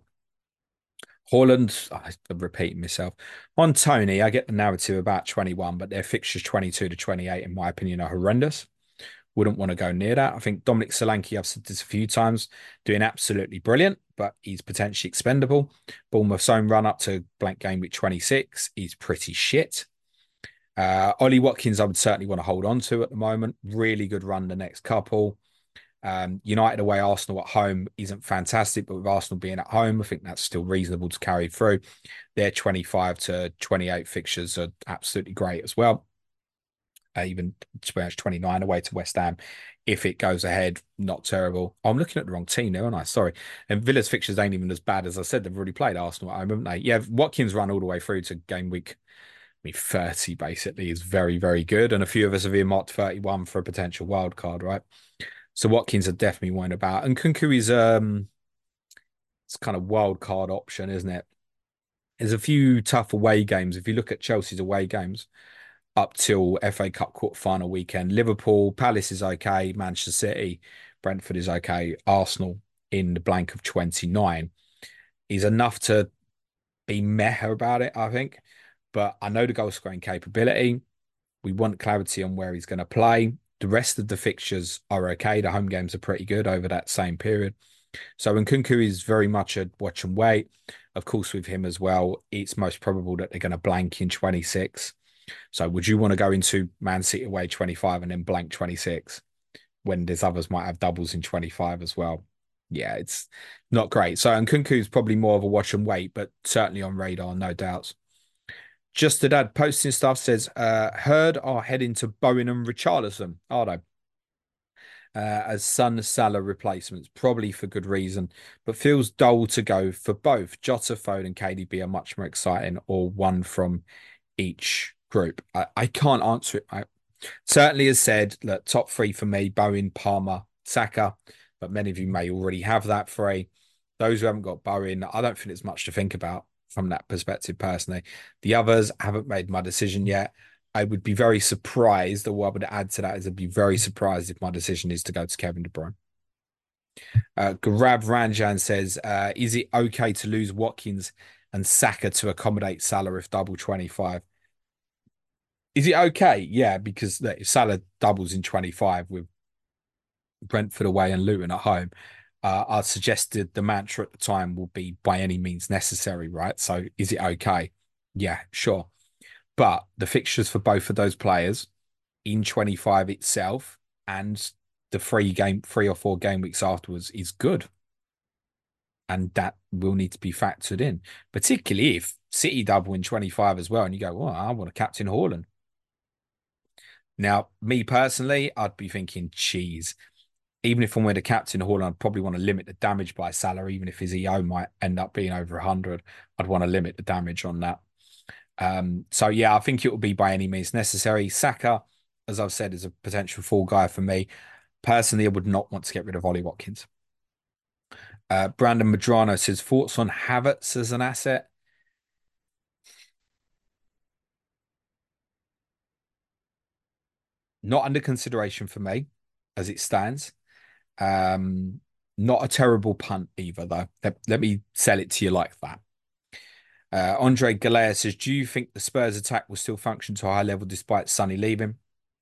Haaland, I'm repeating myself. On Tony, I get the narrative about twenty-one, but their fixtures twenty-two to twenty-eight, in my opinion, are horrendous. Wouldn't want to go near that. I think Dominic Solanke, I've said this a few times, doing absolutely brilliant, but he's potentially expendable. Bournemouth's own run up to blank game week twenty-six is pretty shit. Uh, Ollie Watkins, I would certainly want to hold on to at the moment. Really good run the next couple. Um, United away, Arsenal at home isn't fantastic, but with Arsenal being at home, I think that's still reasonable to carry through. Their twenty-five to twenty-eight fixtures are absolutely great as well. Uh, even twenty-nine away to West Ham. If it goes ahead, not terrible. Oh, I'm looking at the wrong team there, aren't I? Sorry. And Villa's fixtures ain't even as bad as I said. They've already played Arsenal at home, haven't they? Yeah, Watkins run all the way through to game week thirty, basically, is very, very good. And a few of us have earmarked thirty-one for a potential wild card, right? So Watkins are definitely one about. And Kunku is um it's kind of wild card option, isn't it? There's a few tough away games. If you look at Chelsea's away games, up till F A Cup quarter final weekend. Liverpool, Palace is okay. Manchester City, Brentford is okay. Arsenal in the blank of twenty-nine is enough to be meh about it, I think. But I know the goal scoring capability. We want clarity on where he's going to play. The rest of the fixtures are okay. The home games are pretty good over that same period. So Nkunku is very much a watch and wait. Of course, with him as well, it's most probable that they're going to blank in twenty-six. So would you want to go into Man City away twenty-five and then blank twenty-six when there's others might have doubles in twenty-five as well? Yeah, it's not great. So Nkunku's probably more of a watch and wait, but certainly on radar, no doubts. Just to add, posting stuff says, uh, Herd are heading to Bowen and Richarlison, are they? Uh, as Son Salah replacements, probably for good reason, but feels dull to go for both. Jota, Foden, and K D B are much more exciting, or one from each group. I, I can't answer it. I certainly has said, look, top three for me, Bowen, Palmer, Saka, but many of you may already have that three. Those who haven't got Bowen, I don't think it's much to think about from that perspective personally. The others, haven't made my decision yet. I would be very surprised, or what I would add to that is I'd be very surprised if my decision is to go to Kevin De Bruyne. Uh, Garab Ranjan says, uh, is it okay to lose Watkins and Saka to accommodate Salah if double twenty-five? Is it okay? Yeah, because look, if Salah doubles in twenty-five with Brentford away and Luton at home, uh, I suggested the mantra at the time will be by any means necessary, right? So is it okay? Yeah, sure. But the fixtures for both of those players in twenty-five itself and the three game, three or four game weeks afterwards is good. And that will need to be factored in, particularly if City double in twenty-five as well. And you go, well, I want to captain Haaland. Now, me personally, I'd be thinking cheese. Even if I'm with a captain Haaland, I'd probably want to limit the damage by Salah, even if his E O might end up being over one hundred. I'd want to limit the damage on that. Um, so, yeah, I think it will be by any means necessary. Saka, as I've said, is a potential fall guy for me. Personally, I would not want to get rid of Ollie Watkins. Uh, Brandon Madrano says, thoughts on Havertz as an asset? Not under consideration for me as it stands. Um, Not a terrible punt either, though. Let, let me sell it to you like that. Uh, Andre Galea says, "Do you think the Spurs attack will still function to a high level despite Sonny leaving?"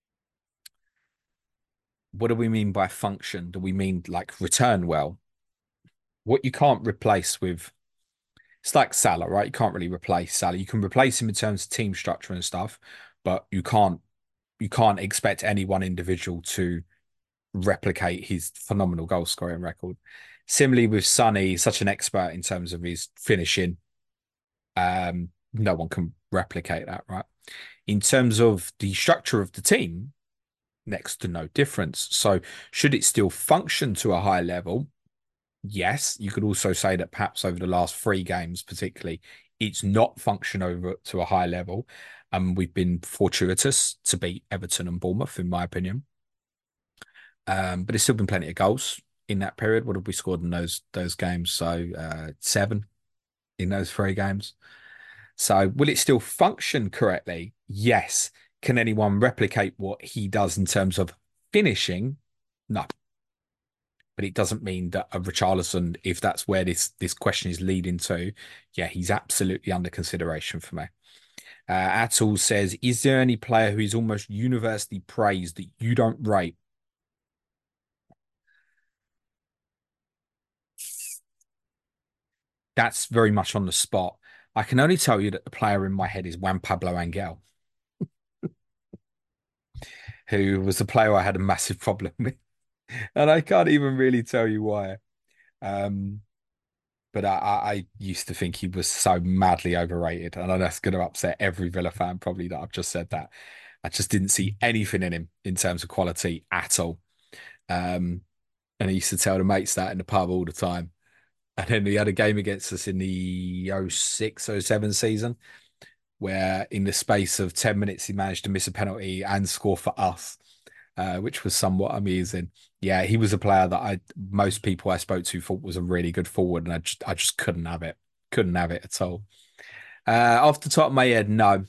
What do we mean by function? Do we mean like return well? What you can't replace with, it's like Salah, right? You can't really replace Salah. You can replace him in terms of team structure and stuff, but you can't you can't expect any one individual to replicate his phenomenal goal scoring record. Similarly with Sonny, such an expert in terms of his finishing. Um, no one can replicate that, right? In terms of the structure of the team, next to no difference. So should it still function to a high level? Yes. You could also say that perhaps over the last three games, particularly, it's not functioned over to a high level. And we've been fortuitous to beat Everton and Bournemouth, in my opinion. Um, but there's still been plenty of goals in that period. What have we scored in those those games? So uh, seven in those three games. So will it still function correctly? Yes. Can anyone replicate what he does in terms of finishing? No. But it doesn't mean that a Richarlison, if that's where this this question is leading to, yeah, he's absolutely under consideration for me. Uh, Atul says, is there any player who is almost universally praised that you don't rate? That's very much on the spot. I can only tell you that the player in my head is Juan Pablo Angel, who was the player I had a massive problem with. And I can't even really tell you why. Um, but I, I, I used to think he was so madly overrated. And I know that's going to upset every Villa fan, probably, that I've just said that. I just didn't see anything in him in terms of quality at all. Um, and I used to tell the mates that in the pub all the time. And then he had a game against us in the oh six oh seven season, where in the space of ten minutes, he managed to miss a penalty and score for us, uh, which was somewhat amusing. Yeah, he was a player that I most people I spoke to thought was a really good forward, and I just I just couldn't have it. Couldn't have it at all. Uh, off the top of my head, no.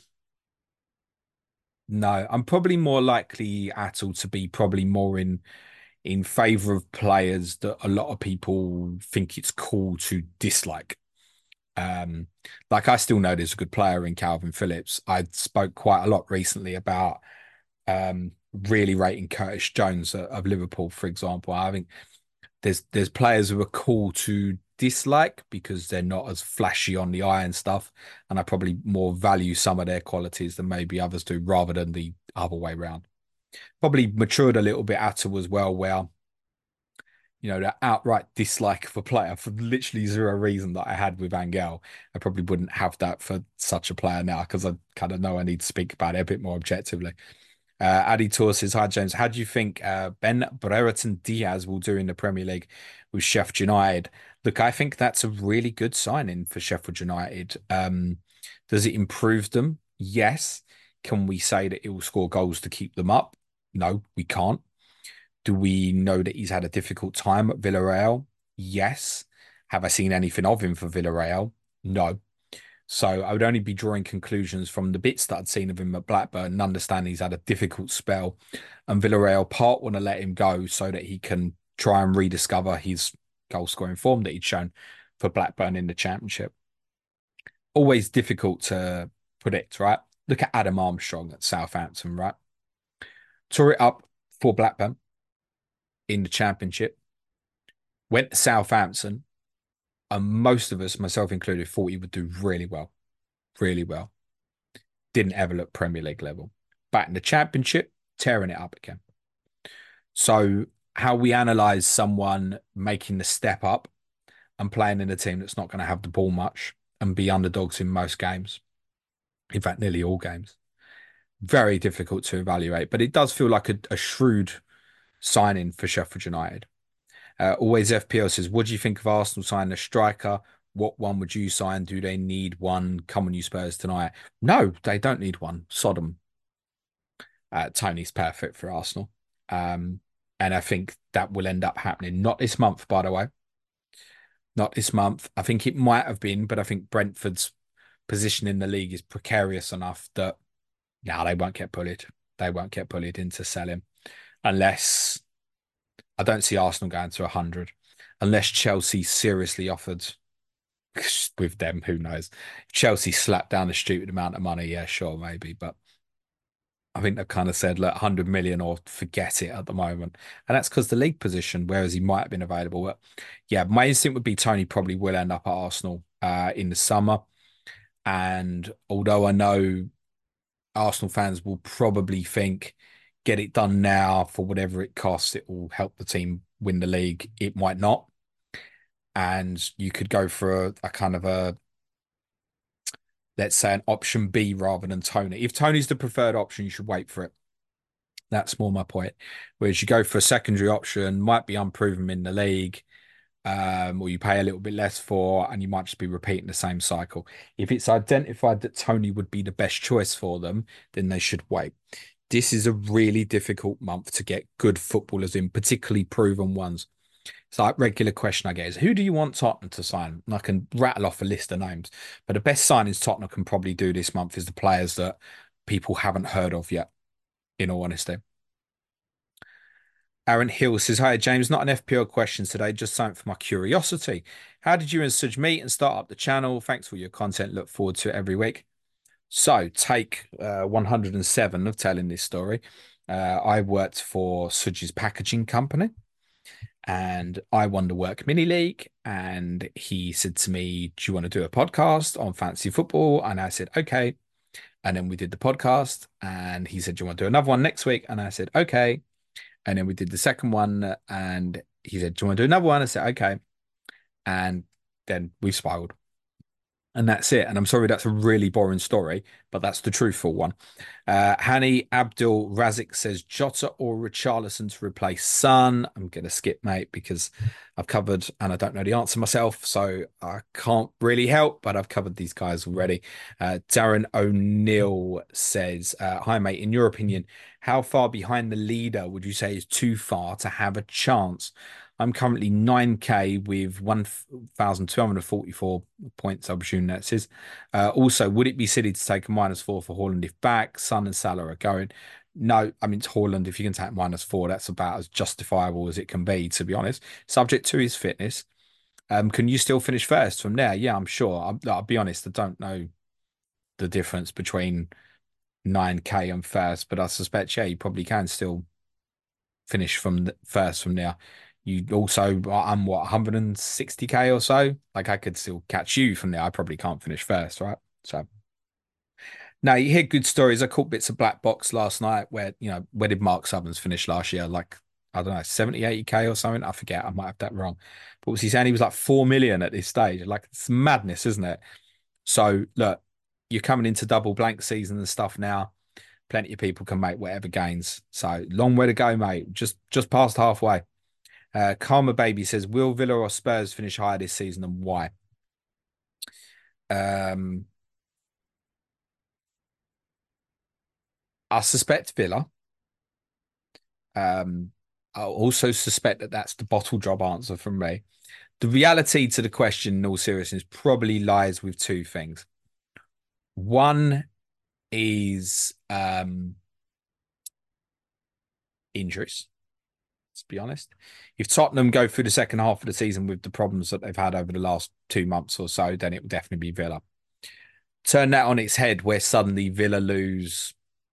No. I'm probably more likely, Atul, to be probably more in in favor of players that a lot of people think it's cool to dislike. Um, like I still know there's a good player in Calvin Phillips. I spoke quite a lot recently about um really rating Curtis Jones of of Liverpool, for example. I think there's there's players who are cool to dislike because they're not as flashy on the eye and stuff, and I probably more value some of their qualities than maybe others do, rather than the other way around. Probably matured a little bit at as well, where you know, that outright dislike of a player for literally zero reason that I had with Angel. I probably wouldn't have that for such a player now because I kind of know I need to speak about it a bit more objectively. Uh, Addy Tour says, hi, James. How do you think uh, Ben Brereton Diaz will do in the Premier League with Sheffield United? Look, I think that's a really good signing for Sheffield United. Um, does it improve them? Yes. Can we say that it will score goals to keep them up? No, we can't. Do we know that he's had a difficult time at Villarreal? Yes. Have I seen anything of him for Villarreal? No. So I would only be drawing conclusions from the bits that I'd seen of him at Blackburn and understand he's had a difficult spell. And Villarreal part want to let him go so that he can try and rediscover his goal scoring form that he'd shown for Blackburn in the Championship. Always difficult to predict, right? Look at Adam Armstrong at Southampton, right? Tore it up for Blackburn in the Championship, went to Southampton, and most of us, myself included, thought he would do really well, really well. Didn't ever look Premier League level. Back in the Championship, tearing it up again. So, how we analyze someone making the step up and playing in a team that's not going to have the ball much and be underdogs in most games, in fact, nearly all games, very difficult to evaluate. But it does feel like a, a shrewd signing for Sheffield United. Uh, always F P L says, what do you think of Arsenal signing a striker? What one would you sign? Do they need one? Come on, you Spurs tonight. No, they don't need one. Sodom. Uh, Tony's perfect for Arsenal. Um, and I think that will end up happening. Not this month, by the way. Not this month. I think it might have been, but I think Brentford's position in the league is precarious enough that now they won't get bullied. They won't get bullied into selling unless I don't see Arsenal going to one hundred unless Chelsea seriously offered with them. Who knows? If Chelsea slapped down a stupid amount of money, yeah, sure, maybe. But I think they've kind of said, look, one hundred million or forget it at the moment. And that's because the league position, whereas he might have been available. But yeah, my instinct would be Tony probably will end up at Arsenal uh, in the summer. And although I know Arsenal fans will probably think, get it done now for whatever it costs, it will help the team win the league. It might not. And you could go for a, a kind of a, let's say, an option B rather than Tony. If Tony's the preferred option, you should wait for it. That's more my point. Whereas you go for a secondary option, might be unproven in the league, um, or you pay a little bit less for, and you might just be repeating the same cycle. If it's identified that Tony would be the best choice for them, then they should wait. This is a really difficult month to get good footballers in, particularly proven ones. It's like regular question I get is, who do you want Tottenham to sign? And I can rattle off a list of names, but the best signings Tottenham can probably do this month is the players that people haven't heard of yet, in all honesty. Aaron Hill says, hi, James. Not an F P L question today, just something for my curiosity. How did you and Suj meet and start up the channel? Thanks for your content. Look forward to it every week. So, take uh, one hundred seven of telling this story. Uh, I worked for Suj's packaging company and I won the Work Mini League. And he said to me, do you want to do a podcast on fantasy football? And I said, okay. And then we did the podcast. And he said, do you want to do another one next week? And I said, okay. And then we did the second one, and he said, do you want to do another one? I said, okay. And then we spiraled. And that's it. And I'm sorry, that's a really boring story, but that's the truthful one. Uh, Hani Abdul Razik says Jota or Richarlison to replace Son. I'm going to skip, mate, because I've covered and I don't know the answer myself. So I can't really help, but I've covered these guys already. Uh, Darren O'Neill says, uh, hi, mate. In your opinion, how far behind the leader would you say is too far to have a chance? I'm currently nine K with one thousand two hundred forty-four points, I presume that says. Uh, also, would it be silly to take a minus four for Haaland if back? Son and Salah are going. No, I mean, it's Haaland. If you can take minus four, that's about as justifiable as it can be, to be honest. Subject to his fitness. Um, can you still finish first from there? Yeah, I'm sure. I'll, I'll be honest, I don't know the difference between nine K and first, but I suspect, yeah, you probably can still finish from the first from there. You also, I'm what, one hundred sixty K or so. Like I could still catch you from there. I probably can't finish first, right? So now you hear good stories. I caught bits of Black Box last night where, you know, where did Mark Summers finish last year? Like, I don't know, seventy, eighty K or something. I forget. I might have that wrong. But was he saying he was like four million at this stage? Like, it's madness, isn't it? So look, you're coming into double blank season and stuff now. Plenty of people can make whatever gains. So long way to go, mate. Just just past halfway. Uh, Karma Baby says, will Villa or Spurs finish higher this season and why? Um, I suspect Villa. Um, I also suspect that that's the bottle drop answer from me. The reality to the question, in all seriousness, probably lies with two things. One is um, injuries. Let's be honest. If Tottenham go through the second half of the season with the problems that they've had over the last two months or so, then it will definitely be Villa. Turn that on its head where suddenly Villa lose,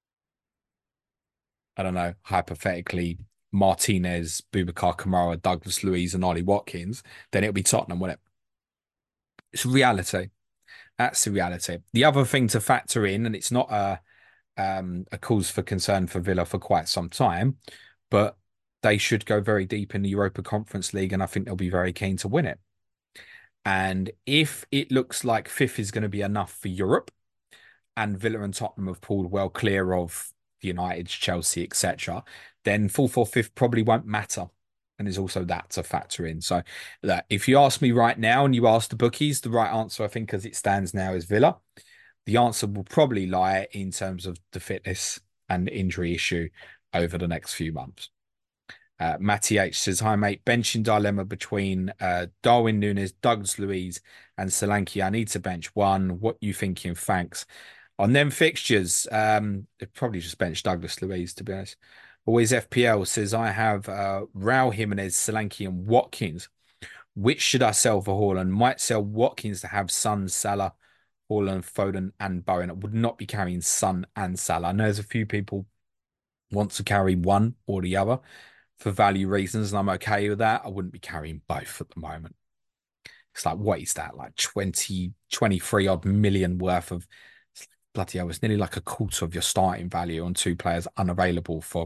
I don't know, hypothetically, Martinez, Boubacar Kamara, Douglas Luiz, and Ollie Watkins, then it'll be Tottenham, won't it? It's reality. That's the reality. The other thing to factor in, and it's not a um, a cause for concern for Villa for quite some time, but they should go very deep in the Europa Conference League, and I think they'll be very keen to win it. And if it looks like fifth is going to be enough for Europe, and Villa and Tottenham have pulled well clear of the United, Chelsea, et cetera, then fourth or fifth probably won't matter. And there's also that to factor in. So that if you ask me right now and you ask the bookies, the right answer, I think, as it stands now, is Villa. The answer will probably lie in terms of the fitness and injury issue over the next few months. Uh, Matty H says, hi, mate. Benching dilemma between uh, Darwin Núñez, Douglas Luiz, and Solanke. I need to bench one. What you thinking? Thanks. On them fixtures, um, they'd probably just bench Douglas Luiz, to be honest. Always F P L says I have uh, Raul Jimenez, Solanke, and Watkins. Which should I sell for Haaland? Might sell Watkins to have Son, Salah, Haaland, Foden, and Bowen. I would not be carrying Son and Salah. I know there's a few people want to carry one or the other for value reasons, and I'm okay with that. I wouldn't be carrying both at the moment. It's like, what is that? Like twenty, twenty-three odd million worth of bloody hell. It's nearly like a quarter of your starting value on two players unavailable for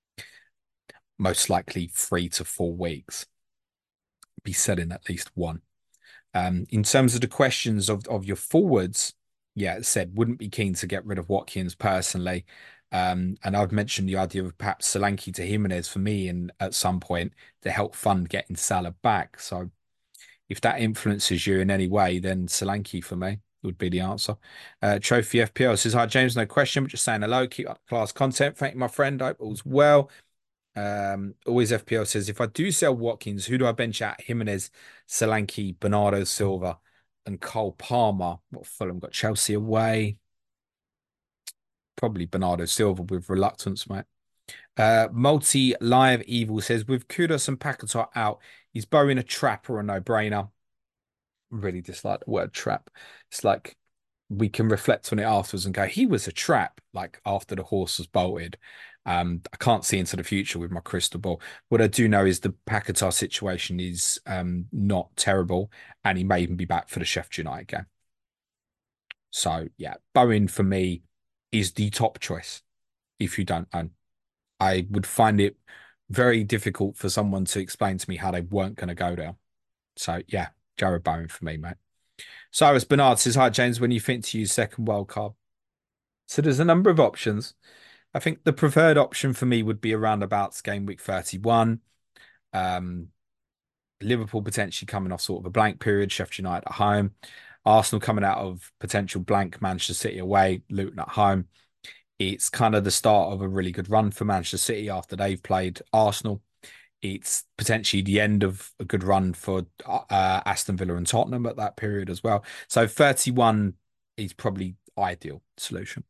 most likely three to four weeks. Be selling at least one. Um, in terms of the questions of, of your forwards, yeah, it said wouldn't be keen to get rid of Watkins personally. Um, and I've mentioned the idea of perhaps Solanke to Jimenez for me and at some point to help fund getting Salah back. So if that influences you in any way, then Solanke for me would be the answer. Uh, Trophy F P L says, hi, James, no question, but just saying hello. Keep up class content. Thank you, my friend. Hope all's well. Um, always F P L says, if I do sell Watkins, who do I bench at? Jimenez, Solanke, Bernardo Silva, and Cole Palmer. What Fulham got Chelsea away? Probably Bernardo Silva with reluctance, mate. Uh, Multi Live Evil says, with Kudos and Paquetá out, is Bowen a trap or a no-brainer? Really dislike the word trap. It's like we can reflect on it afterwards and go, he was a trap, like after the horse was bolted. Um, I can't see into the future with my crystal ball. What I do know is the Paquetá situation is um, not terrible, and he may even be back for the Sheffield United game. So yeah, Bowen for me is the top choice if you don't own. I would find it very difficult for someone to explain to me how they weren't going to go there. So yeah, Jared Bowen for me, mate. Cyrus Bernard says, hi, James, when you think to use second wild card? So there's a number of options. I think the preferred option for me would be around about game week thirty-one. Um, Liverpool potentially coming off sort of a blank period, Sheffield United at home. Arsenal coming out of potential blank, Manchester City away, Luton at home. It's kind of the start of a really good run for Manchester City after they've played Arsenal. It's potentially the end of a good run for uh, Aston Villa and Tottenham at that period as well. So thirty-one is probably ideal solution.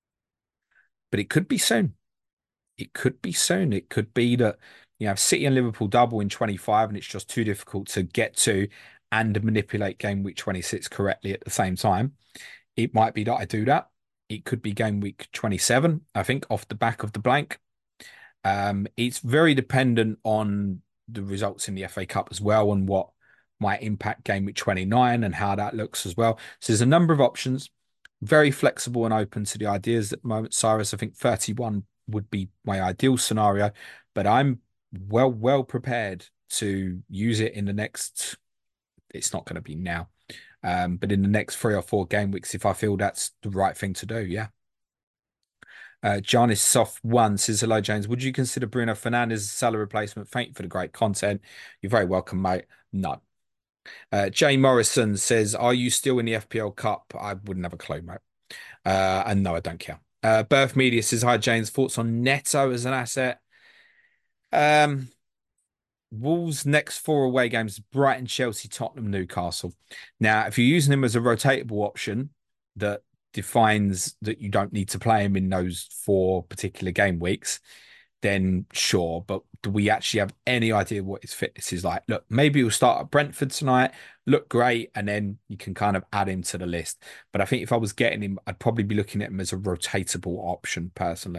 But it could be soon. It could be soon. It could be that you have City and Liverpool double in twenty-five and it's just too difficult to get to and manipulate game week twenty-six correctly at the same time. It might be that I do that. It could be game week twenty-seven, I think, off the back of the blank. Um, it's very dependent on the results in the F A Cup as well and what might impact game week twenty-nine and how that looks as well. So there's a number of options, very flexible and open to the ideas at the moment. Cyrus, I think thirty-one would be my ideal scenario, but I'm well, well prepared to use it in the next, it's not going to be now, um, but in the next three or four game weeks, if I feel that's the right thing to do, yeah. Uh, Jarnis Soft One says, hello, James. Would you consider Bruno Fernandes as a Salah replacement? Thank you for the great content. You're very welcome, mate. No. Uh, Jay Morrison says, are you still in the F P L Cup? I wouldn't have a clue, mate. Uh, and no, I don't care. Uh, Birth Media says, hi, James. Thoughts on Neto as an asset? Um, Wolves' next four away games: Brighton, Chelsea, Tottenham, Newcastle. Now, if you're using him as a rotatable option that defines that you don't need to play him in those four particular game weeks, then sure. But do we actually have any idea what his fitness is like? Look, maybe he'll start at Brentford tonight, look great, and then you can kind of add him to the list. But I think if I was getting him, I'd probably be looking at him as a rotatable option personally.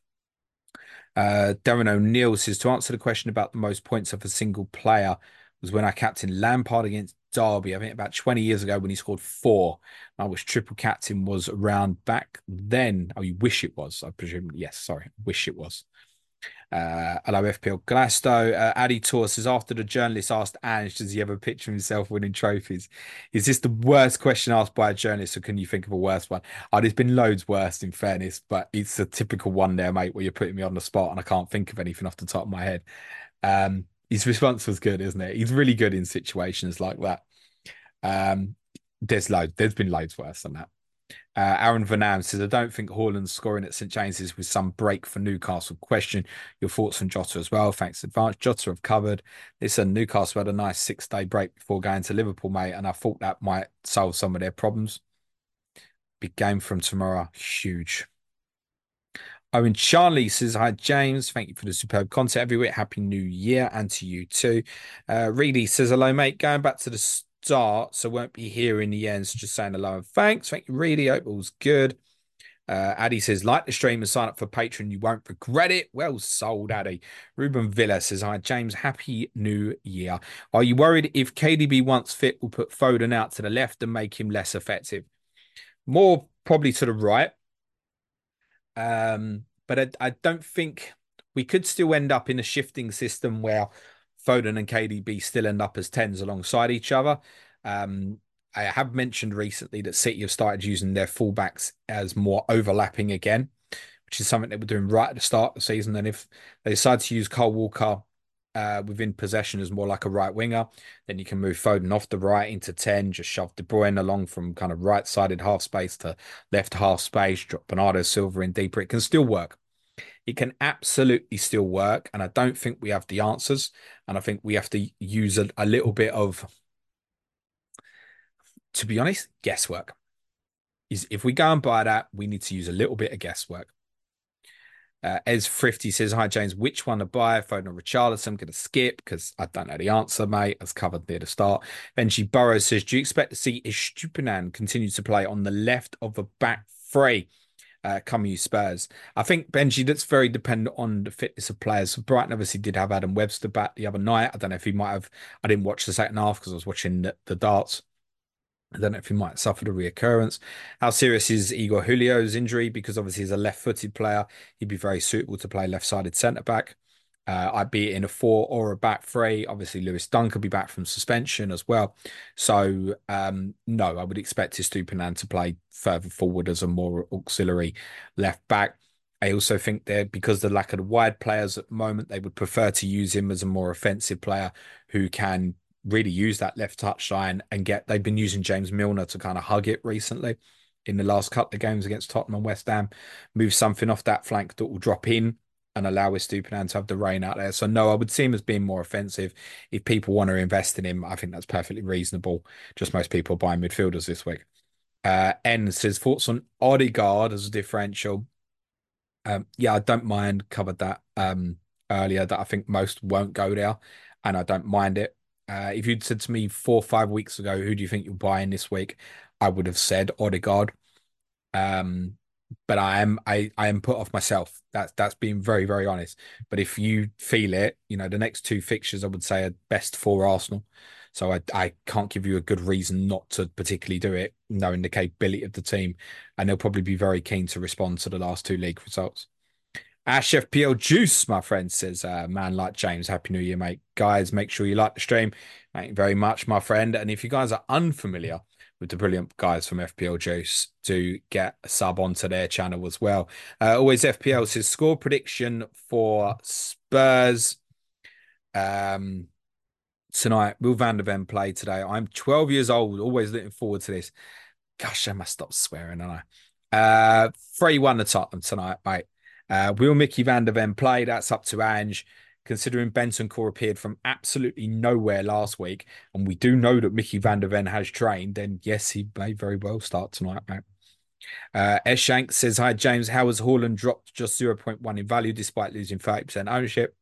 Uh, Darren O'Neill says, to answer the question about the most points of a single player was when I captained Lampard against Derby, I think about twenty years ago when he scored four. I wish triple captain was around back then. Oh, you wish it was, I presume. Yes, sorry. Wish it was. Uh, hello, F P L Glasto. Uh, Addy Tour says, after the journalist asked Ange, does he ever picture himself winning trophies? Is this the worst question asked by a journalist, or can you think of a worse one? Oh, there's been loads worse, in fairness, but it's a typical one there, mate, where you're putting me on the spot and I can't think of anything off the top of my head. Um, his response was good, isn't it? He's really good in situations like that. Um, there's loads. There's been loads worse than that. Uh, Aaron Vanam says, I don't think Haaland's scoring at St James's with some break for Newcastle. Question your thoughts on Jota as well. Thanks, advance. Jota have covered. Listen, Newcastle had a nice six day break before going to Liverpool, mate, and I thought that might solve some of their problems. Big game from tomorrow. Huge. Owen Charlie says, Hi, James. Thank you for the superb content every week. Happy New Year, and to you too. Uh, Reedy says, Hello, mate. Going back to the start, so won't be here in the end. So just saying hello and thanks. Thank you, Reedy. Hope all's good. Uh, Addy says, like the stream and sign up for Patreon. You won't regret it. Well sold, Addy. Ruben Villa says, Hi, James. Happy New Year. Are you worried if K D B once fit will put Foden out to the left and make him less effective? More probably to the right. Um, but I, I don't think we could still end up in a shifting system where Foden and K D B still end up as tens alongside each other. Um, I have mentioned recently that City have started using their fullbacks as more overlapping again, which is something they were doing right at the start of the season. And if they decide to use Cole Walker uh, within possession as more like a right winger, then you can move Foden off the right into ten, just shove De Bruyne along from kind of right-sided half space to left half space, drop Bernardo Silva in deeper. It can still work. It can absolutely still work. And I don't think we have the answers. And I think we have to use a, a little bit of, to be honest, guesswork. Is if we go and buy that, we need to use a little bit of guesswork. Uh, Ez Thrifty says, Hi, James. Which one to buy? Foden or Richarlison? I'm going to skip because I don't know the answer, mate. As covered near the start. Benji Burrows says, Do you expect to see Estupinan continue to play on the left of the back three? Uh, come you Spurs. I think, Benji, that's very dependent on the fitness of players. Brighton obviously did have Adam Webster back the other night. I don't know if he might have. I didn't watch the second half because I was watching the, the darts. I don't know if he might suffer a reoccurrence. How serious is Igor Julio's injury? Because obviously he's a left-footed player. He'd be very suitable to play left-sided centre-back. Uh, I'd be in a four or a back three. Obviously, Lewis Dunk could be back from suspension as well. So, um, no, I would expect Estupinan to play further forward as a more auxiliary left back. I also think that because the lack of the wide players at the moment, they would prefer to use him as a more offensive player who can really use that left touch line and get. They've been using James Milner to kind of hug it recently in the last couple of games against Tottenham and West Ham. Move something off that flank that will drop in and allow Estupinan to have the reign out there. So no, I would see him as being more offensive. If people want to invest in him, I think that's perfectly reasonable. Just most people are buying midfielders this week. Uh, N says thoughts on Odegaard as a differential. Um, yeah, I don't mind. Covered that um, earlier. That I think most won't go there, and I don't mind it. Uh, if you'd said to me four or five weeks ago, who do you think you'll buy in this week? I would have said Odegaard. Um, but I am I I am put off myself. That's that's being very, very honest. But if you feel it, you know, the next two fixtures I would say are best for Arsenal. So I I can't give you a good reason not to particularly do it, knowing the capability of the team. And they'll probably be very keen to respond to the last two league results. Ash F P L Juice, my friend, says, uh, man like James, Happy New Year, mate. Guys, make sure you like the stream. Thank you very much, my friend. And if you guys are unfamiliar with the brilliant guys from F P L Juice, do get a sub onto their channel as well. Uh, always F P L says, score prediction for Spurs um, tonight. Will Van der Ven play today? I'm twelve years old, always looking forward to this. Gosh, I must stop swearing, don't I? Uh, three one to Tottenham tonight, mate. Uh, will Mickey van der Ven play? That's up to Ange. Considering Bentancur appeared from absolutely nowhere last week, and we do know that Mickey van der Ven has trained, then yes, he may very well start tonight, mate. Uh, Eshank says, Hi, James. How has Haaland dropped just zero point one in value despite losing thirty percent ownership?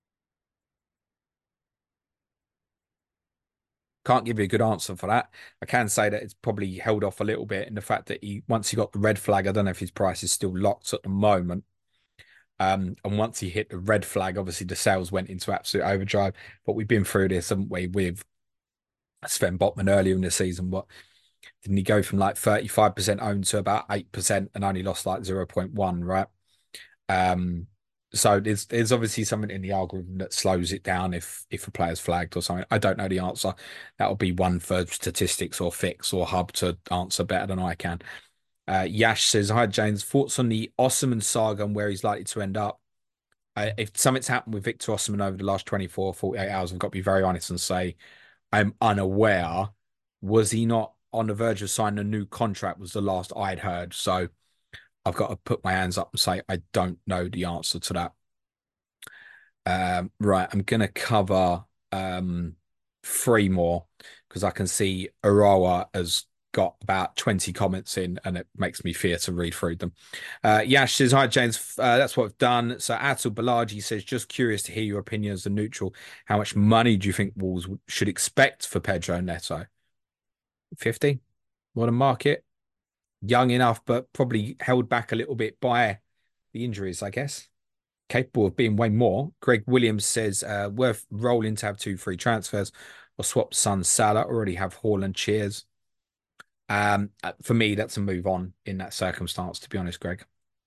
Can't give you a good answer for that. I can say that it's probably held off a little bit in the fact that he once he got the red flag, I don't know if his price is still locked at the moment. Um, and once he hit the red flag, obviously the sales went into absolute overdrive. But we've been through this, haven't we, with Sven Botman earlier in the season? What didn't he go from like thirty-five percent owned to about eight percent and only lost like zero point one, right? Um, so there's there's obviously something in the algorithm that slows it down if if a player's flagged or something. I don't know the answer. That'll be one for statistics or fix or hub to answer better than I can. Uh, Yash says, Hi, James. Thoughts on the Osman saga and where he's likely to end up? Uh, if something's happened with Victor Osman over the last twenty-four, forty-eight hours, I've got to be very honest and say I'm unaware. Was he not on the verge of signing a new contract? Was the last I'd heard. So I've got to put my hands up and say I don't know the answer to that. Um, right, I'm going to cover um, three more because I can see Arawa as got about twenty comments in, and it makes me fear to read through them. Uh, Yash says, hi, James. Uh, that's what I've done. So Atul Balaji says, just curious to hear your opinion as a neutral. How much money do you think Wolves should expect for Pedro Neto? fifty? What a market. Young enough, but probably held back a little bit by the injuries, I guess. Capable of being way more. Greg Williams says, uh, worth rolling to have two free transfers or swap Son Salah. Already have Haaland. Cheers. Um, for me, that's a move on in that circumstance, to be honest, Greg.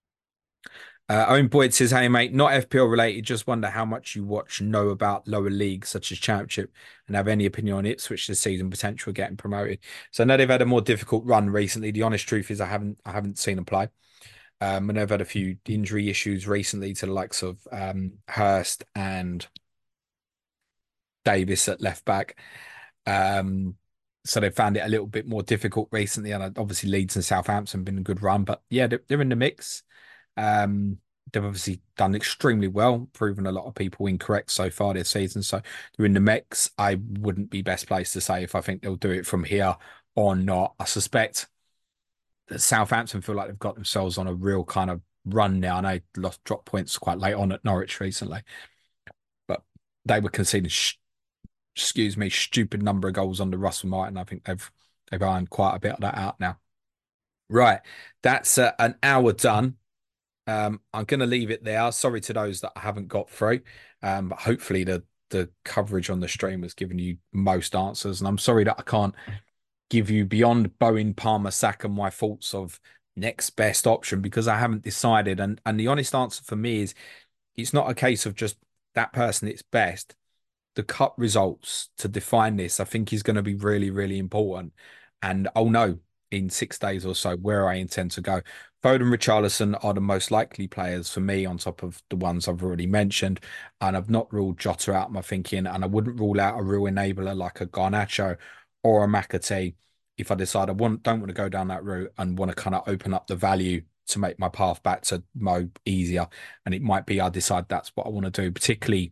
Uh, Owen Boyd says, hey, mate, not F P L related. Just wonder how much you watch, know about lower leagues such as Championship and have any opinion on Ipswich this season, potential of getting promoted. So I know they've had a more difficult run recently. The honest truth is I haven't I haven't seen them play. Um, and they've had a few injury issues recently to the likes of um, Hurst and Davis at left back. Um, so they found it a little bit more difficult recently. And obviously Leeds and Southampton have been a good run. But yeah, they're, they're in the mix. Um, they've obviously done extremely well, proven a lot of people incorrect so far this season. So they're in the mix. I wouldn't be best placed to say if I think they'll do it from here or not. I suspect that Southampton feel like they've got themselves on a real kind of run now. I know they lost drop points quite late on at Norwich recently, but they were conceding, sh- excuse me, stupid number of goals under Russell Martin. I think they've they've ironed quite a bit of that out now. Right, that's uh, an hour done. Um, I'm going to leave it there. Sorry to those that I haven't got through, um, but hopefully the the coverage on the stream has given you most answers. And I'm sorry that I can't give you beyond Bowen, Palmer, Saka my thoughts of next best option because I haven't decided. And and the honest answer for me is it's not a case of just that person it's best. The cup results to define this, I think, is going to be really, really important. And I'll know in six days or so where I intend to go. Foden, Richarlison are the most likely players for me on top of the ones I've already mentioned. And I've not ruled Jota out of my thinking. And I wouldn't rule out a real enabler like a Garnacho or a McAtee if I decide I want, don't want to go down that route and want to kind of open up the value to make my path back to Mo easier. And it might be I decide that's what I want to do, particularly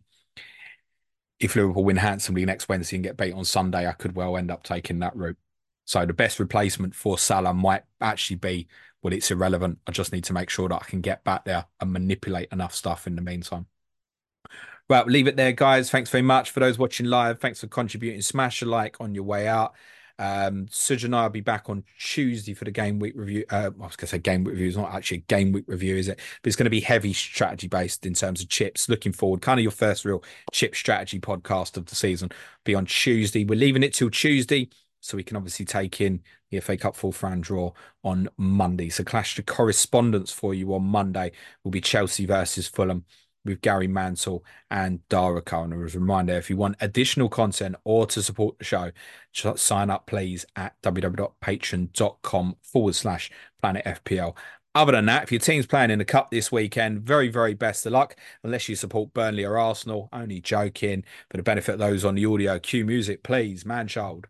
if Liverpool win handsomely next Wednesday and get beat on Sunday. I could well end up taking that route. So the best replacement for Salah might actually be, well, it's irrelevant. I just need to make sure that I can get back there and manipulate enough stuff in the meantime. Well, leave it there, guys. Thanks very much for those watching live. Thanks for contributing. Smash a like on your way out. Um, Suj and I will be back on Tuesday for the game week review. Uh, I was going to say game week review. It's not actually a game week review, is it? But it's going to be heavy strategy based in terms of chips. Looking forward, kind of your first real chip strategy podcast of the season. Be on Tuesday. We're leaving it till Tuesday, so we can obviously take in the F A Cup fourth round draw on Monday. So clash of correspondence for you on Monday will be Chelsea versus Fulham with Gary Mantle and Dara Cohen. As a reminder, if you want additional content or to support the show, just sign up, please, at www.patreon.com forward slash Planet FPL. Other than that, if your team's playing in the Cup this weekend, very, very best of luck, unless you support Burnley or Arsenal. Only joking. For the benefit of those on the audio, cue music, please, man-child.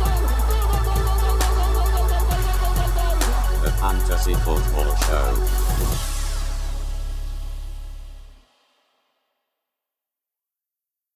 Fantasy Football Show.